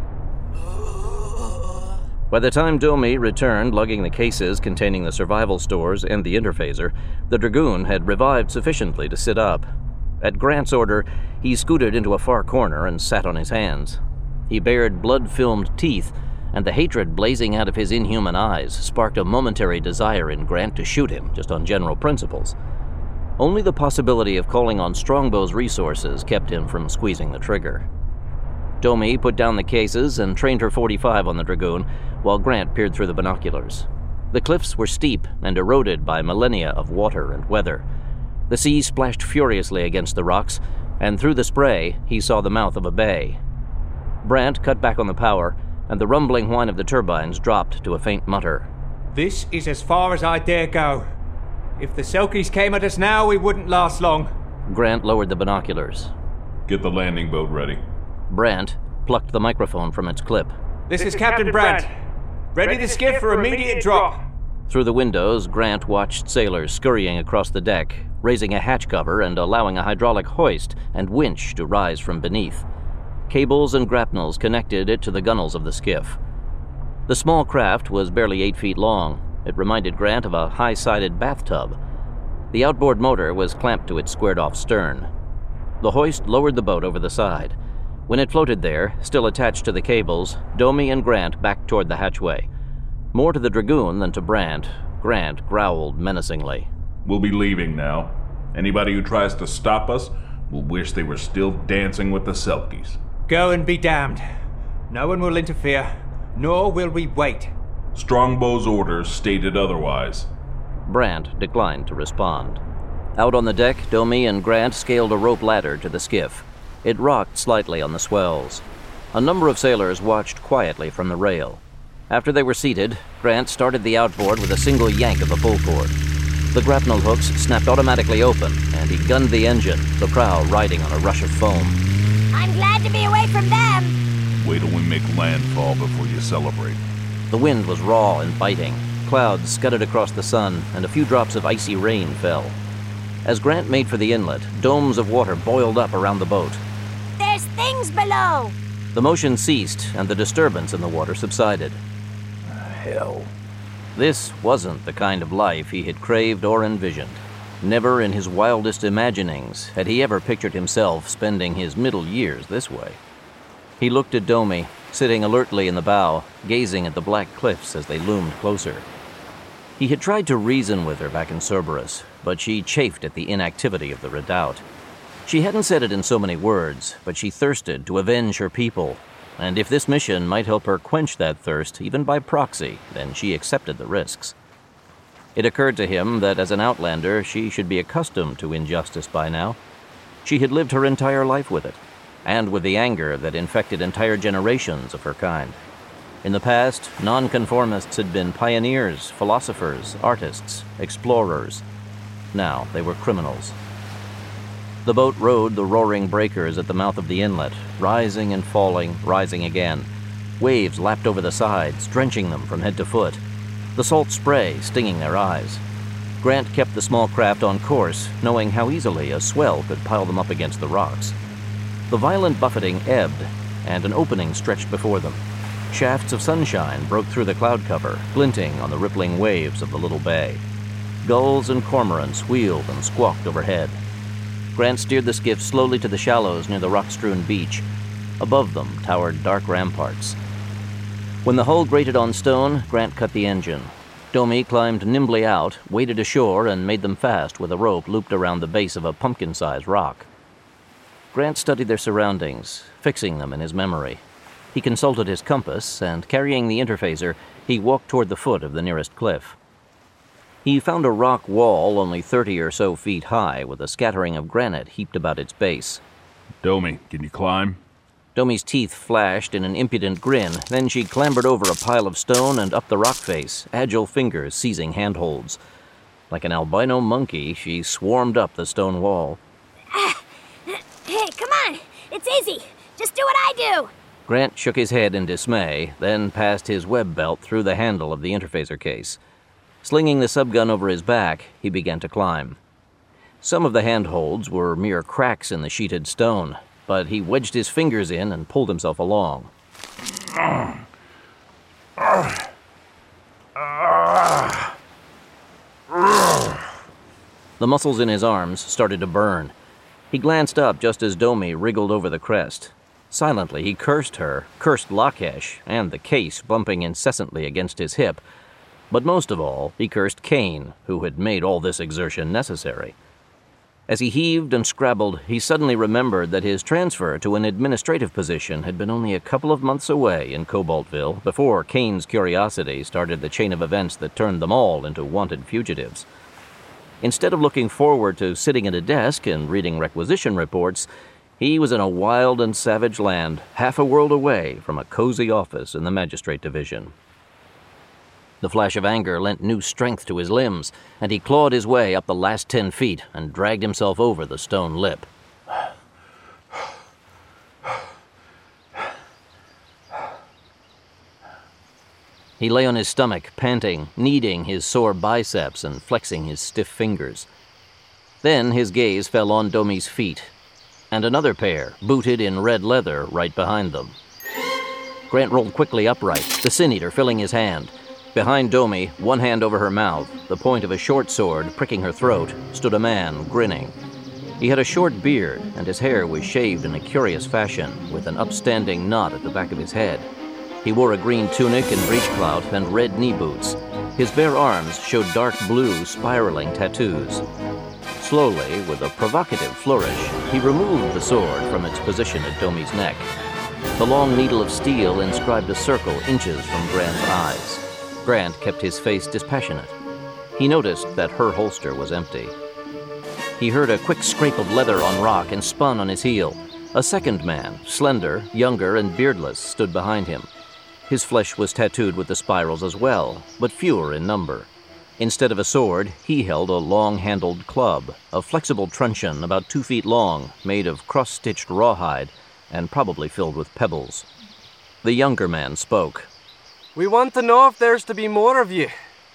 By the time Domi returned, lugging the cases containing the survival stores and the interphaser, the Dragoon had revived sufficiently to sit up. At Grant's order, he scooted into a far corner and sat on his hands. He bared blood-filmed teeth, and the hatred blazing out of his inhuman eyes sparked a momentary desire in Grant to shoot him, just on general principles. Only the possibility of calling on Strongbow's resources kept him from squeezing the trigger. Domi put down the cases and trained her forty-five on the Dragoon, while Grant peered through the binoculars. The cliffs were steep and eroded by millennia of water and weather. The sea splashed furiously against the rocks, and through the spray, he saw the mouth of a bay. Brant cut back on the power, and the rumbling whine of the turbines dropped to a faint mutter. This is as far as I dare go. If the Selkies came at us now, we wouldn't last long. Grant lowered the binoculars. Get the landing boat ready. Brant plucked the microphone from its clip. This, this is, is Captain Brant. Ready to skiff for immediate drop. Through the windows, Grant watched sailors scurrying across the deck, raising a hatch cover and allowing a hydraulic hoist and winch to rise from beneath. Cables and grapnels connected it to the gunnels of the skiff. The small craft was barely eight feet long. It reminded Grant of a high-sided bathtub. The outboard motor was clamped to its squared-off stern. The hoist lowered the boat over the side. When it floated there, still attached to the cables, Domi and Grant backed toward the hatchway. More to the Dragoon than to Brant, Grant growled menacingly. We'll be leaving now. Anybody who tries to stop us will wish they were still dancing with the Selkies. Go and be damned. No one will interfere, nor will we wait. Strongbow's orders stated otherwise. Brant declined to respond. Out on the deck, Domi and Grant scaled a rope ladder to the skiff. It rocked slightly on the swells. A number of sailors watched quietly from the rail. After they were seated, Grant started the outboard with a single yank of the pull cord. The grapnel hooks snapped automatically open, and he gunned the engine, the prow riding on a rush of foam. I'm glad to be away from them. Wait till we make landfall before you celebrate. The wind was raw and biting. Clouds scudded across the sun, and a few drops of icy rain fell. As Grant made for the inlet, domes of water boiled up around the boat. There's things below. The motion ceased, and the disturbance in the water subsided. Hell. This wasn't the kind of life he had craved or envisioned. Never in his wildest imaginings had he ever pictured himself spending his middle years this way. He looked at Domi, sitting alertly in the bow, gazing at the black cliffs as they loomed closer. He had tried to reason with her back in Cerberus, but she chafed at the inactivity of the redoubt. She hadn't said it in so many words, but she thirsted to avenge her people, and if this mission might help her quench that thirst, even by proxy, then she accepted the risks. It occurred to him that as an outlander, she should be accustomed to injustice by now. She had lived her entire life with it, and with the anger that infected entire generations of her kind. In the past, nonconformists had been pioneers, philosophers, artists, explorers. Now they were criminals. The boat rode the roaring breakers at the mouth of the inlet, rising and falling, rising again. Waves lapped over the sides, drenching them from head to foot, the salt spray stinging their eyes. Grant kept the small craft on course, knowing how easily a swell could pile them up against the rocks. The violent buffeting ebbed, and an opening stretched before them. Shafts of sunshine broke through the cloud cover, glinting on the rippling waves of the little bay. Gulls and cormorants wheeled and squawked overhead. Grant steered the skiff slowly to the shallows near the rock-strewn beach. Above them towered dark ramparts. When the hull grated on stone, Grant cut the engine. Domi climbed nimbly out, waded ashore, and made them fast with a rope looped around the base of a pumpkin-sized rock. Grant studied their surroundings, fixing them in his memory. He consulted his compass, and carrying the interphaser, he walked toward the foot of the nearest cliff. He found a rock wall only thirty or so feet high, with a scattering of granite heaped about its base. Domi, can you climb? Domi's teeth flashed in an impudent grin. Then she clambered over a pile of stone and up the rock face, agile fingers seizing handholds. Like an albino monkey, she swarmed up the stone wall. Uh, hey, come on! It's easy! Just do what I do! Grant shook his head in dismay, then passed his web belt through the handle of the interphaser case. Slinging the subgun over his back, he began to climb. Some of the handholds were mere cracks in the sheeted stone, but he wedged his fingers in and pulled himself along. The muscles in his arms started to burn. He glanced up just as Domi wriggled over the crest. Silently, he cursed her, cursed Lakesh, and the case bumping incessantly against his hip. But most of all, he cursed Kane, who had made all this exertion necessary. As he heaved and scrabbled, he suddenly remembered that his transfer to an administrative position had been only a couple of months away in Cobaltville before Kane's curiosity started the chain of events that turned them all into wanted fugitives. Instead of looking forward to sitting at a desk and reading requisition reports, he was in a wild and savage land, half a world away from a cozy office in the Magistrate Division. The flash of anger lent new strength to his limbs, and he clawed his way up the last ten feet and dragged himself over the stone lip. He lay on his stomach, panting, kneading his sore biceps and flexing his stiff fingers. Then his gaze fell on Domi's feet, and another pair, booted in red leather, right behind them. Grant rolled quickly upright, the sin-eater filling his hand. Behind Domi, one hand over her mouth, the point of a short sword pricking her throat, stood a man, grinning. He had a short beard, and his hair was shaved in a curious fashion, with an upstanding knot at the back of his head. He wore a green tunic and breechclout and red knee boots. His bare arms showed dark blue, spiraling tattoos. Slowly, with a provocative flourish, he removed the sword from its position at Domi's neck. The long needle of steel inscribed a circle inches from Grant's eyes. Grant kept his face dispassionate. He noticed that her holster was empty. He heard a quick scrape of leather on rock and spun on his heel. A second man, slender, younger, and beardless, stood behind him. His flesh was tattooed with the spirals as well, but fewer in number. Instead of a sword, he held a long-handled club, a flexible truncheon about two feet long, made of cross-stitched rawhide, and probably filled with pebbles. The younger man spoke. We want to know if there's to be more of you.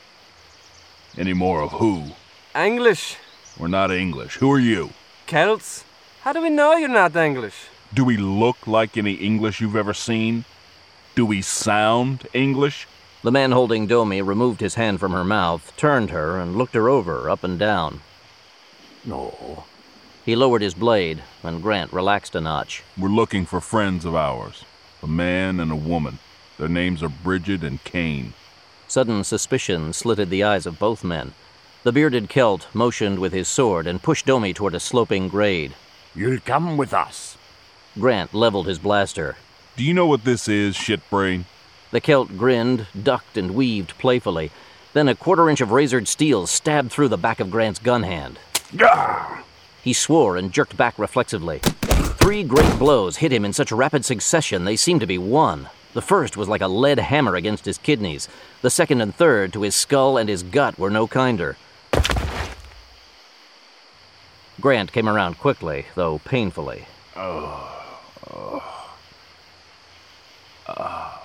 Any more of who? English. We're not English. Who are you? Celts. How do we know you're not English? Do we look like any English you've ever seen? Do we sound English? The man holding Domi removed his hand from her mouth, turned her, and looked her over, up and down. No. He lowered his blade, and Grant relaxed a notch. We're looking for friends of ours. A man and a woman. Their names are Bridget and Kane. Sudden suspicion slitted the eyes of both men. The bearded Celt motioned with his sword and pushed Domi toward a sloping grade. You'll come with us. Grant leveled his blaster. Do you know what this is, shitbrain? The Celt grinned, ducked, and weaved playfully. Then a quarter inch of razored steel stabbed through the back of Grant's gun hand. Gah! He swore and jerked back reflexively. Three great blows hit him in such rapid succession they seemed to be one. The first was like a lead hammer against his kidneys. The second and third to his skull and his gut were no kinder. Grant came around quickly, though painfully. Oh. Oh. Oh.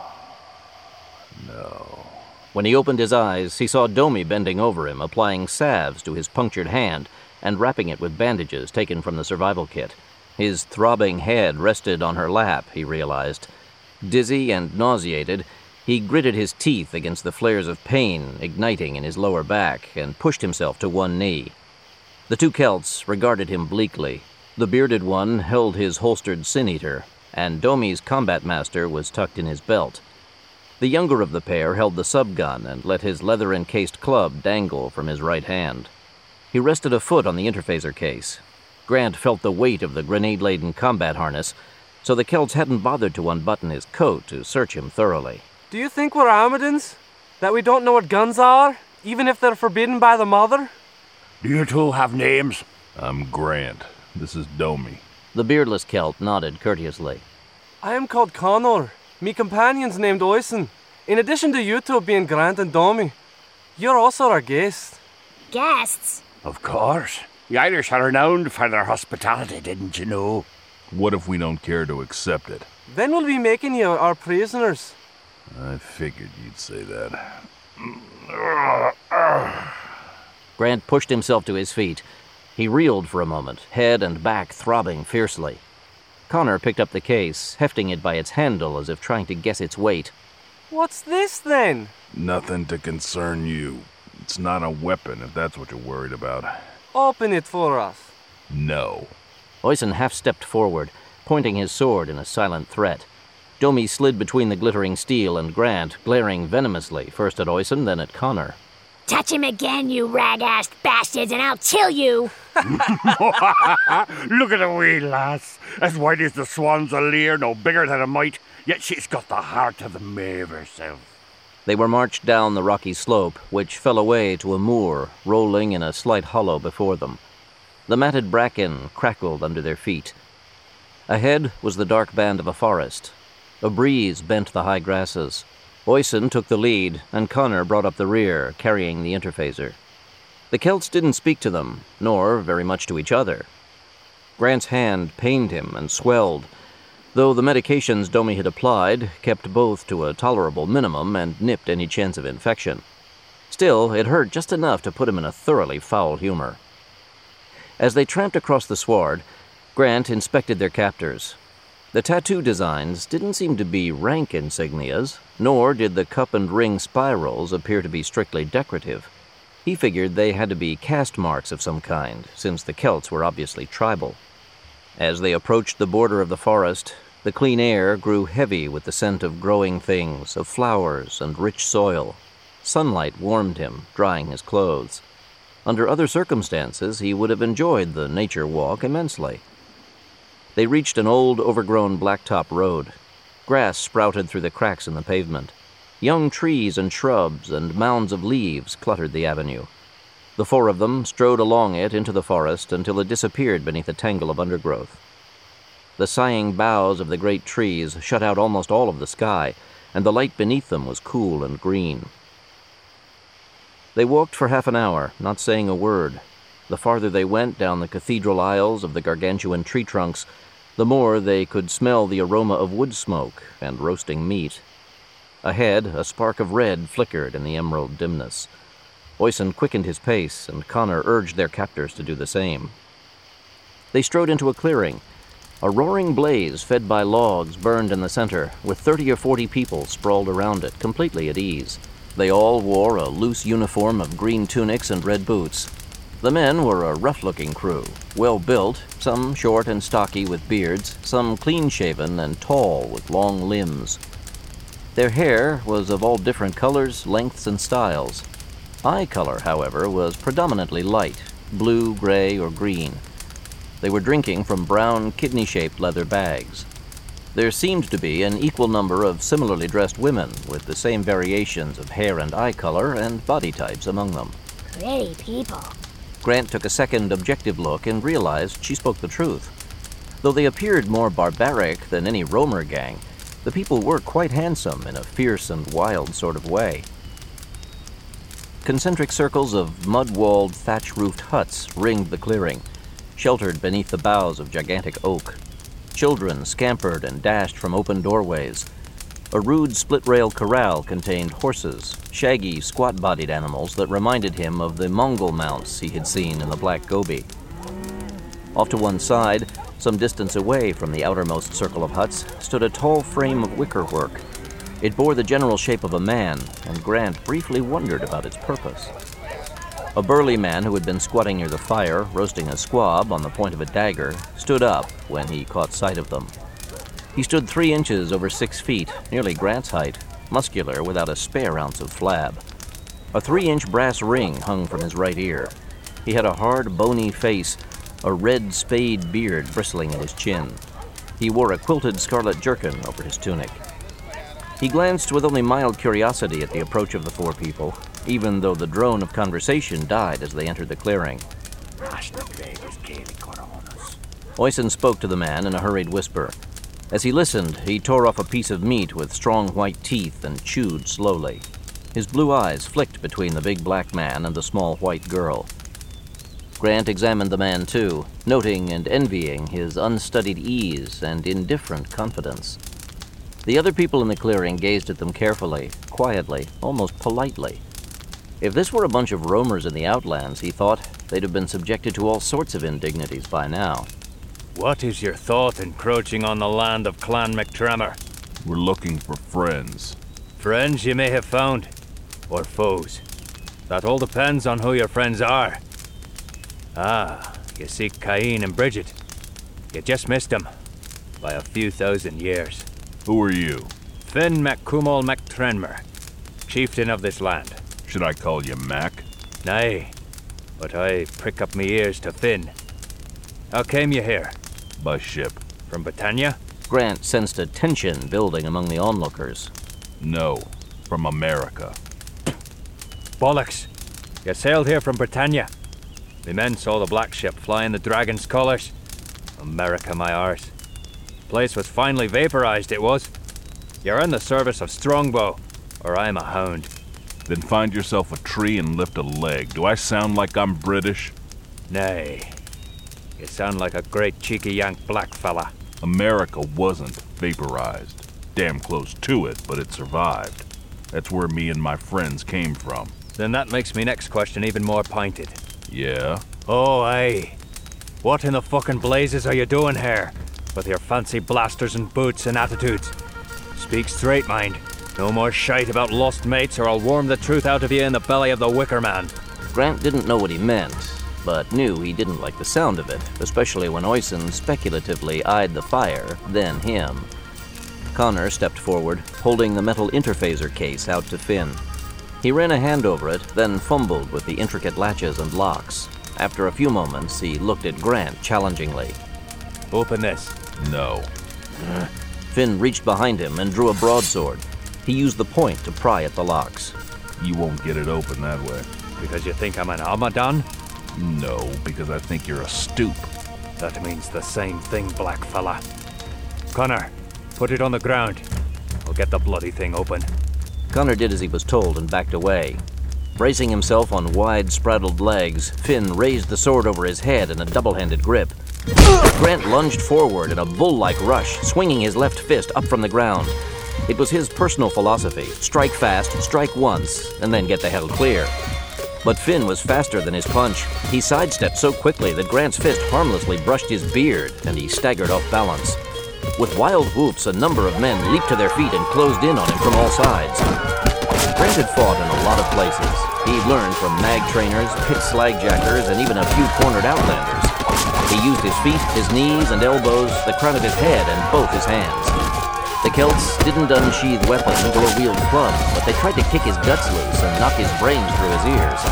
No. When he opened his eyes, he saw Domi bending over him, applying salves to his punctured hand and wrapping it with bandages taken from the survival kit. His throbbing head rested on her lap, he realized. Dizzy and nauseated, he gritted his teeth against the flares of pain igniting in his lower back and pushed himself to one knee. The two Celts regarded him bleakly. The bearded one held his holstered sin-eater, and Domi's combat master was tucked in his belt. The younger of the pair held the subgun and let his leather-encased club dangle from his right hand. He rested a foot on the interphaser case. Grant felt the weight of the grenade-laden combat harness, so the Celts hadn't bothered to unbutton his coat to search him thoroughly. Do you think we're Armadans? That we don't know what guns are, even if they're forbidden by the Mother? Do you two have names? I'm Grant. This is Domi. The beardless Celt nodded courteously. I am called Connor. Me companion's named Oisin. In addition to you two being Grant and Domi, you're also our guest. Guests? Of course. The Irish are renowned for their hospitality, didn't you know? What if we don't care to accept it? Then we'll be making you our prisoners. I figured you'd say that. Grant pushed himself to his feet. He reeled for a moment, head and back throbbing fiercely. Connor picked up the case, hefting it by its handle as if trying to guess its weight. What's this, then? Nothing to concern you. It's not a weapon, if that's what you're worried about. Open it for us. No. Oisin half-stepped forward, pointing his sword in a silent threat. Domi slid between the glittering steel and Grant, glaring venomously, first at Oisin, then at Connor. Touch him again, you rag-assed bastards, and I'll kill you! Look at the wee lass. As white as the swans of Lear, no bigger than a mite, yet she's got the heart of the Maeve herself. They were marched down the rocky slope, which fell away to a moor, rolling in a slight hollow before them. The matted bracken crackled under their feet. Ahead was the dark band of a forest. A breeze bent the high grasses. Oisin took the lead, and Connor brought up the rear, carrying the interphaser. The Celts didn't speak to them, nor very much to each other. Grant's hand pained him and swelled, though the medications Domi had applied kept both to a tolerable minimum and nipped any chance of infection. Still, it hurt just enough to put him in a thoroughly foul humor. As they tramped across the sward, Grant inspected their captors. The tattoo designs didn't seem to be rank insignias, nor did the cup and ring spirals appear to be strictly decorative. He figured they had to be caste marks of some kind, since the Celts were obviously tribal. As they approached the border of the forest, the clean air grew heavy with the scent of growing things, of flowers and rich soil. Sunlight warmed him, drying his clothes. Under other circumstances, he would have enjoyed the nature walk immensely. They reached an old, overgrown blacktop road. Grass sprouted through the cracks in the pavement. Young trees and shrubs and mounds of leaves cluttered the avenue. The four of them strode along it into the forest until it disappeared beneath a tangle of undergrowth. The sighing boughs of the great trees shut out almost all of the sky, and the light beneath them was cool and green. They walked for half an hour, not saying a word. The farther they went down the cathedral aisles of the gargantuan tree trunks, the more they could smell the aroma of wood smoke and roasting meat. Ahead, a spark of red flickered in the emerald dimness. Oisin quickened his pace, and Connor urged their captors to do the same. They strode into a clearing. A roaring blaze fed by logs burned in the center, with thirty or forty people sprawled around it, completely at ease. They all wore a loose uniform of green tunics and red boots. The men were a rough-looking crew, well-built, some short and stocky with beards, some clean-shaven and tall with long limbs. Their hair was of all different colors, lengths, and styles. Eye color, however, was predominantly light, blue, gray, or green. They were drinking from brown, kidney-shaped leather bags. There seemed to be an equal number of similarly dressed women, with the same variations of hair and eye color and body types among them. Pretty people. Grant took a second objective look and realized she spoke the truth. Though they appeared more barbaric than any roamer gang, the people were quite handsome in a fierce and wild sort of way. Concentric circles of mud-walled, thatch-roofed huts ringed the clearing, sheltered beneath the boughs of gigantic oak. Children scampered and dashed from open doorways. A rude split-rail corral contained horses, shaggy, squat-bodied animals that reminded him of the Mongol mounts he had seen in the Black Gobi. Off to one side, some distance away from the outermost circle of huts, stood a tall frame of wickerwork. It bore the general shape of a man, and Grant briefly wondered about its purpose. A burly man who had been squatting near the fire, roasting a squab on the point of a dagger, stood up when he caught sight of them. He stood three inches over six feet, nearly Grant's height, muscular without a spare ounce of flab. A three-inch brass ring hung from his right ear. He had a hard, bony face, a red spade beard bristling at his chin. He wore a quilted scarlet jerkin over his tunic. He glanced with only mild curiosity at the approach of the four people, even though the drone of conversation died as they entered the clearing. Oysen spoke to the man in a hurried whisper. As he listened, he tore off a piece of meat with strong white teeth and chewed slowly. His blue eyes flicked between the big black man and the small white girl. Grant examined the man too, noting and envying his unstudied ease and indifferent confidence. The other people in the clearing gazed at them carefully, quietly, almost politely. If this were a bunch of roamers in the Outlands, he thought, they'd have been subjected to all sorts of indignities by now. What is your thought encroaching on the land of Clan MacTremor? We're looking for friends. Friends you may have found, or foes. That all depends on who your friends are. Ah, you seek Cain and Bridget. You just missed them, by a few thousand years. Who are you? Finn MacCumol MacTrenmer, chieftain of this land. Should I call you Mac? Nay, but I prick up me ears to Finn. How came you here? By ship. From Britannia? Grant sensed a tension building among the onlookers. No, from America. Bollocks! You sailed here from Britannia. The men saw the black ship flying the dragon's colors. America, my arse. Place was finally vaporized, it was. You're in the service of Strongbow, or I'm a hound. Then find yourself a tree and lift a leg. Do I sound like I'm British? Nay. You sound like a great cheeky Yank black fella. America wasn't vaporized. Damn close to it, but it survived. That's where me and my friends came from. Then that makes me next question even more pointed. Yeah? Oh, aye. What in the fucking blazes are you doing here? With your fancy blasters and boots and attitudes. Speak straight, mind. No more shite about lost mates or I'll worm the truth out of you in the belly of the Wicker Man. Grant didn't know what he meant, but knew he didn't like the sound of it, especially when Oysen speculatively eyed the fire, then him. Connor stepped forward, holding the metal interphaser case out to Finn. He ran a hand over it, then fumbled with the intricate latches and locks. After a few moments, he looked at Grant challengingly. Open this. No. Finn reached behind him and drew a broadsword. He used the point to pry at the locks. You won't get it open that way. Because you think I'm an Almadan? No, because I think you're a stoop. That means the same thing, black fella. Connor, put it on the ground. I'll get the bloody thing open. Connor did as he was told and backed away. Bracing himself on wide, spraddled legs, Finn raised the sword over his head in a double-handed grip. Grant lunged forward in a bull-like rush, swinging his left fist up from the ground. It was his personal philosophy, strike fast, strike once, and then get the hell clear. But Finn was faster than his punch. He sidestepped so quickly that Grant's fist harmlessly brushed his beard, and he staggered off balance. With wild whoops, a number of men leaped to their feet and closed in on him from all sides. Grant had fought in a lot of places. He'd learned from mag trainers, pit slagjackers, and even a few cornered outlanders. He used his feet, his knees, and elbows, the crown of his head, and both his hands. The Celts didn't unsheathe weapons or wield clubs, but they tried to kick his guts loose and knock his brains through his ears.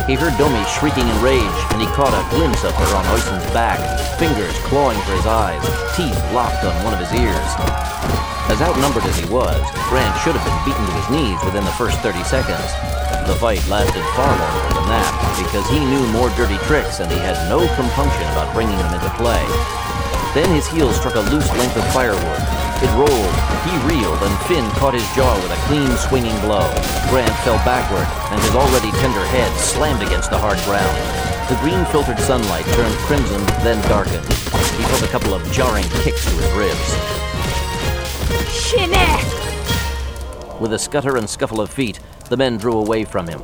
He heard Domi shrieking in rage, and he caught a glimpse of her on Oisen's back, fingers clawing for his eyes, teeth locked on one of his ears. As outnumbered as he was, Grant should have been beaten to his knees within the first thirty seconds. The fight lasted far longer than that, because he knew more dirty tricks and he had no compunction about bringing them into play. Then his heel struck a loose length of firewood. It rolled, he reeled, and Finn caught his jaw with a clean, swinging blow. Grant fell backward, and his already tender head slammed against the hard ground. The green-filtered sunlight turned crimson, then darkened. He felt a couple of jarring kicks to his ribs. Shimmy! With a scutter and scuffle of feet, the men drew away from him.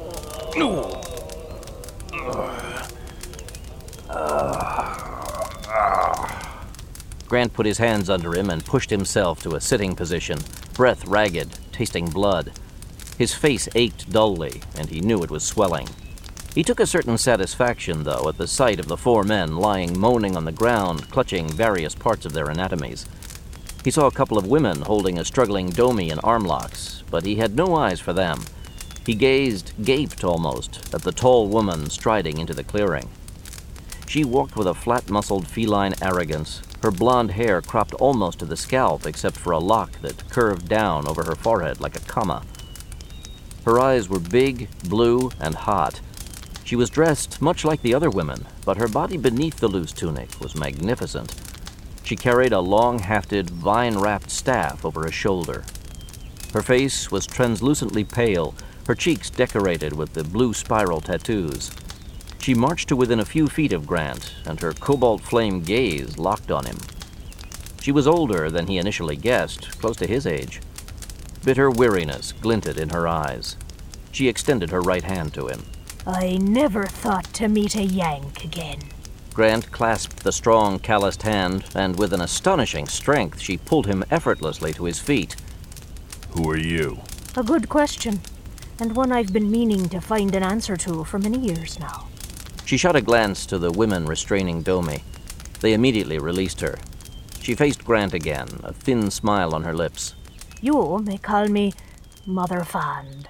Grant put his hands under him and pushed himself to a sitting position, breath ragged, tasting blood. His face ached dully, and he knew it was swelling. He took a certain satisfaction, though, at the sight of the four men lying moaning on the ground, clutching various parts of their anatomies. He saw a couple of women holding a struggling Domi in arm locks, but he had no eyes for them. He gazed, gaped almost, at the tall woman striding into the clearing. She walked with a flat-muscled feline arrogance, her blonde hair cropped almost to the scalp except for a lock that curved down over her forehead like a comma. Her eyes were big, blue, and hot. She was dressed much like the other women, but her body beneath the loose tunic was magnificent. She carried a long-hafted, vine-wrapped staff over a shoulder. Her face was translucently pale, her cheeks decorated with the blue spiral tattoos. She marched to within a few feet of Grant, and her cobalt flame gaze locked on him. She was older than he initially guessed, close to his age. Bitter weariness glinted in her eyes. She extended her right hand to him. I never thought to meet a Yank again. Grant clasped the strong, calloused hand, and with an astonishing strength, she pulled him effortlessly to his feet. Who are you? A good question, and one I've been meaning to find an answer to for many years now. She shot a glance to the women restraining Domi. They immediately released her. She faced Grant again, a thin smile on her lips. You may call me Mother Fand.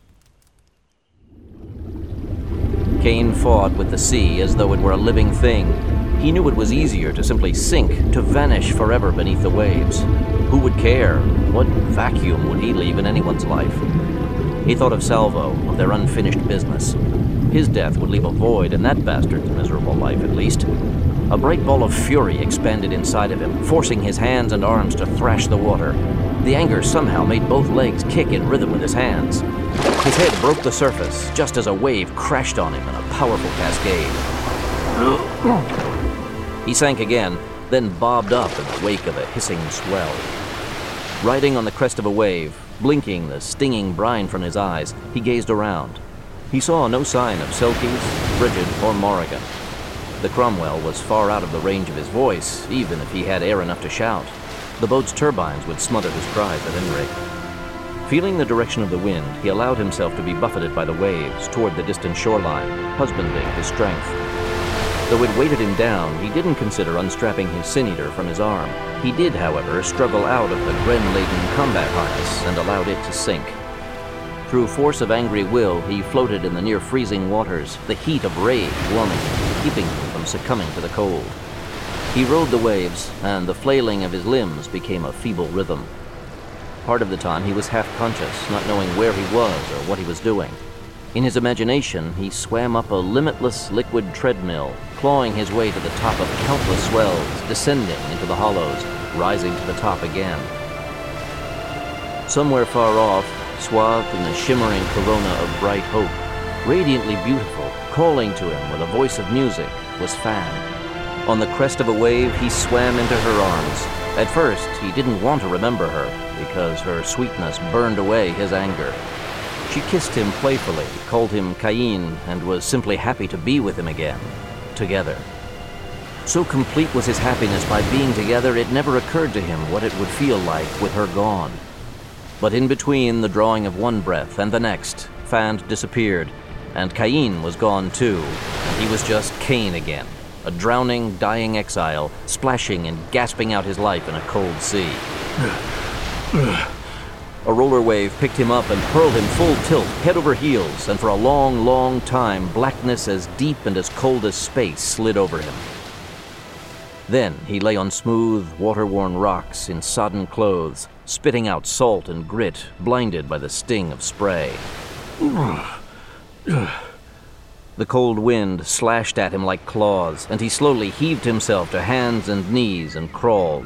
Kane fought with the sea as though it were a living thing. He knew it was easier to simply sink, to vanish forever beneath the waves. Who would care? What vacuum would he leave in anyone's life? He thought of Salvo, of their unfinished business. His death would leave a void in that bastard's miserable life, at least. A bright ball of fury expanded inside of him, forcing his hands and arms to thrash the water. The anger somehow made both legs kick in rhythm with his hands. His head broke the surface, just as a wave crashed on him in a powerful cascade. He sank again, then bobbed up in the wake of a hissing swell. Riding on the crest of a wave, blinking the stinging brine from his eyes, he gazed around. He saw no sign of Selkies, Bridget, or Morrigan. The Cromwell was far out of the range of his voice, even if he had air enough to shout. The boat's turbines would smother his cries at any rate. Feeling the direction of the wind, he allowed himself to be buffeted by the waves toward the distant shoreline, husbanding his strength. Though it weighted him down, he didn't consider unstrapping his sin-eater from his arm. He did, however, struggle out of the Gren-laden combat harness and allowed it to sink. Through force of angry will, he floated in the near-freezing waters, the heat of rage warming him, keeping him from succumbing to the cold. He rode the waves, and the flailing of his limbs became a feeble rhythm. Part of the time he was half-conscious, not knowing where he was or what he was doing. In his imagination, he swam up a limitless liquid treadmill, clawing his way to the top of countless swells, descending into the hollows, rising to the top again. Somewhere far off, swathed in the shimmering corona of bright hope, radiantly beautiful, calling to him with a voice of music, was Fan. On the crest of a wave, he swam into her arms. At first, he didn't want to remember her, because her sweetness burned away his anger. She kissed him playfully, called him Cain, and was simply happy to be with him again, together. So complete was his happiness by being together, it never occurred to him what it would feel like with her gone. But in between the drawing of one breath and the next, Fand disappeared, and Cain was gone too, and he was just Cain again, a drowning, dying exile, splashing and gasping out his life in a cold sea. A roller wave picked him up and hurled him full tilt, head over heels, and for a long, long time, blackness as deep and as cold as space slid over him. Then he lay on smooth, water-worn rocks in sodden clothes, spitting out salt and grit, blinded by the sting of spray. The cold wind slashed at him like claws, and he slowly heaved himself to hands and knees and crawled.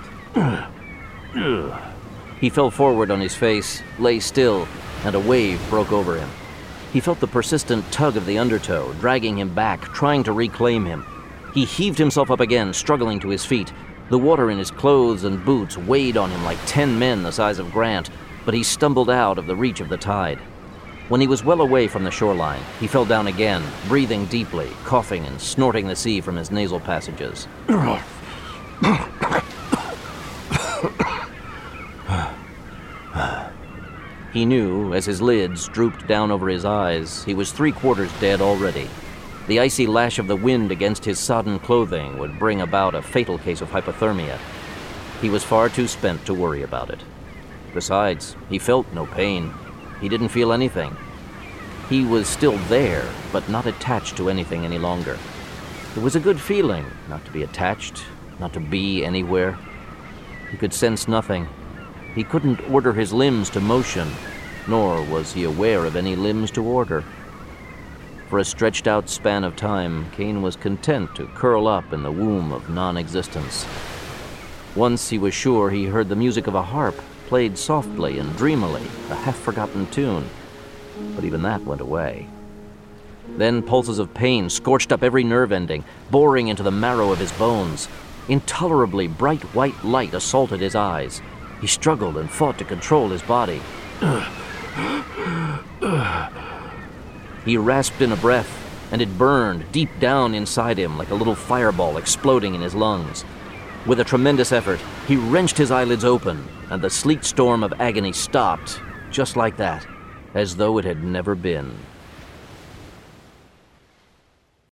He fell forward on his face, lay still, and a wave broke over him. He felt the persistent tug of the undertow, dragging him back, trying to reclaim him. He heaved himself up again, struggling to his feet. The water in his clothes and boots weighed on him like ten men the size of Grant, but he stumbled out of the reach of the tide. When he was well away from the shoreline, he fell down again, breathing deeply, coughing and snorting the sea from his nasal passages. He knew, as his lids drooped down over his eyes, he was three-quarters dead already. The icy lash of the wind against his sodden clothing would bring about a fatal case of hypothermia. He was far too spent to worry about it. Besides, he felt no pain. He didn't feel anything. He was still there, but not attached to anything any longer. It was a good feeling, not to be attached, not to be anywhere. He could sense nothing. He couldn't order his limbs to motion, nor was he aware of any limbs to order. For a stretched-out span of time, Kane was content to curl up in the womb of non-existence. Once he was sure he heard the music of a harp, played softly and dreamily, a half-forgotten tune, but even that went away. Then pulses of pain scorched up every nerve ending, boring into the marrow of his bones. Intolerably bright white light assaulted his eyes. He struggled and fought to control his body. He rasped in a breath, and it burned deep down inside him like a little fireball exploding in his lungs. With a tremendous effort, he wrenched his eyelids open, and the sleet storm of agony stopped, just like that, as though it had never been.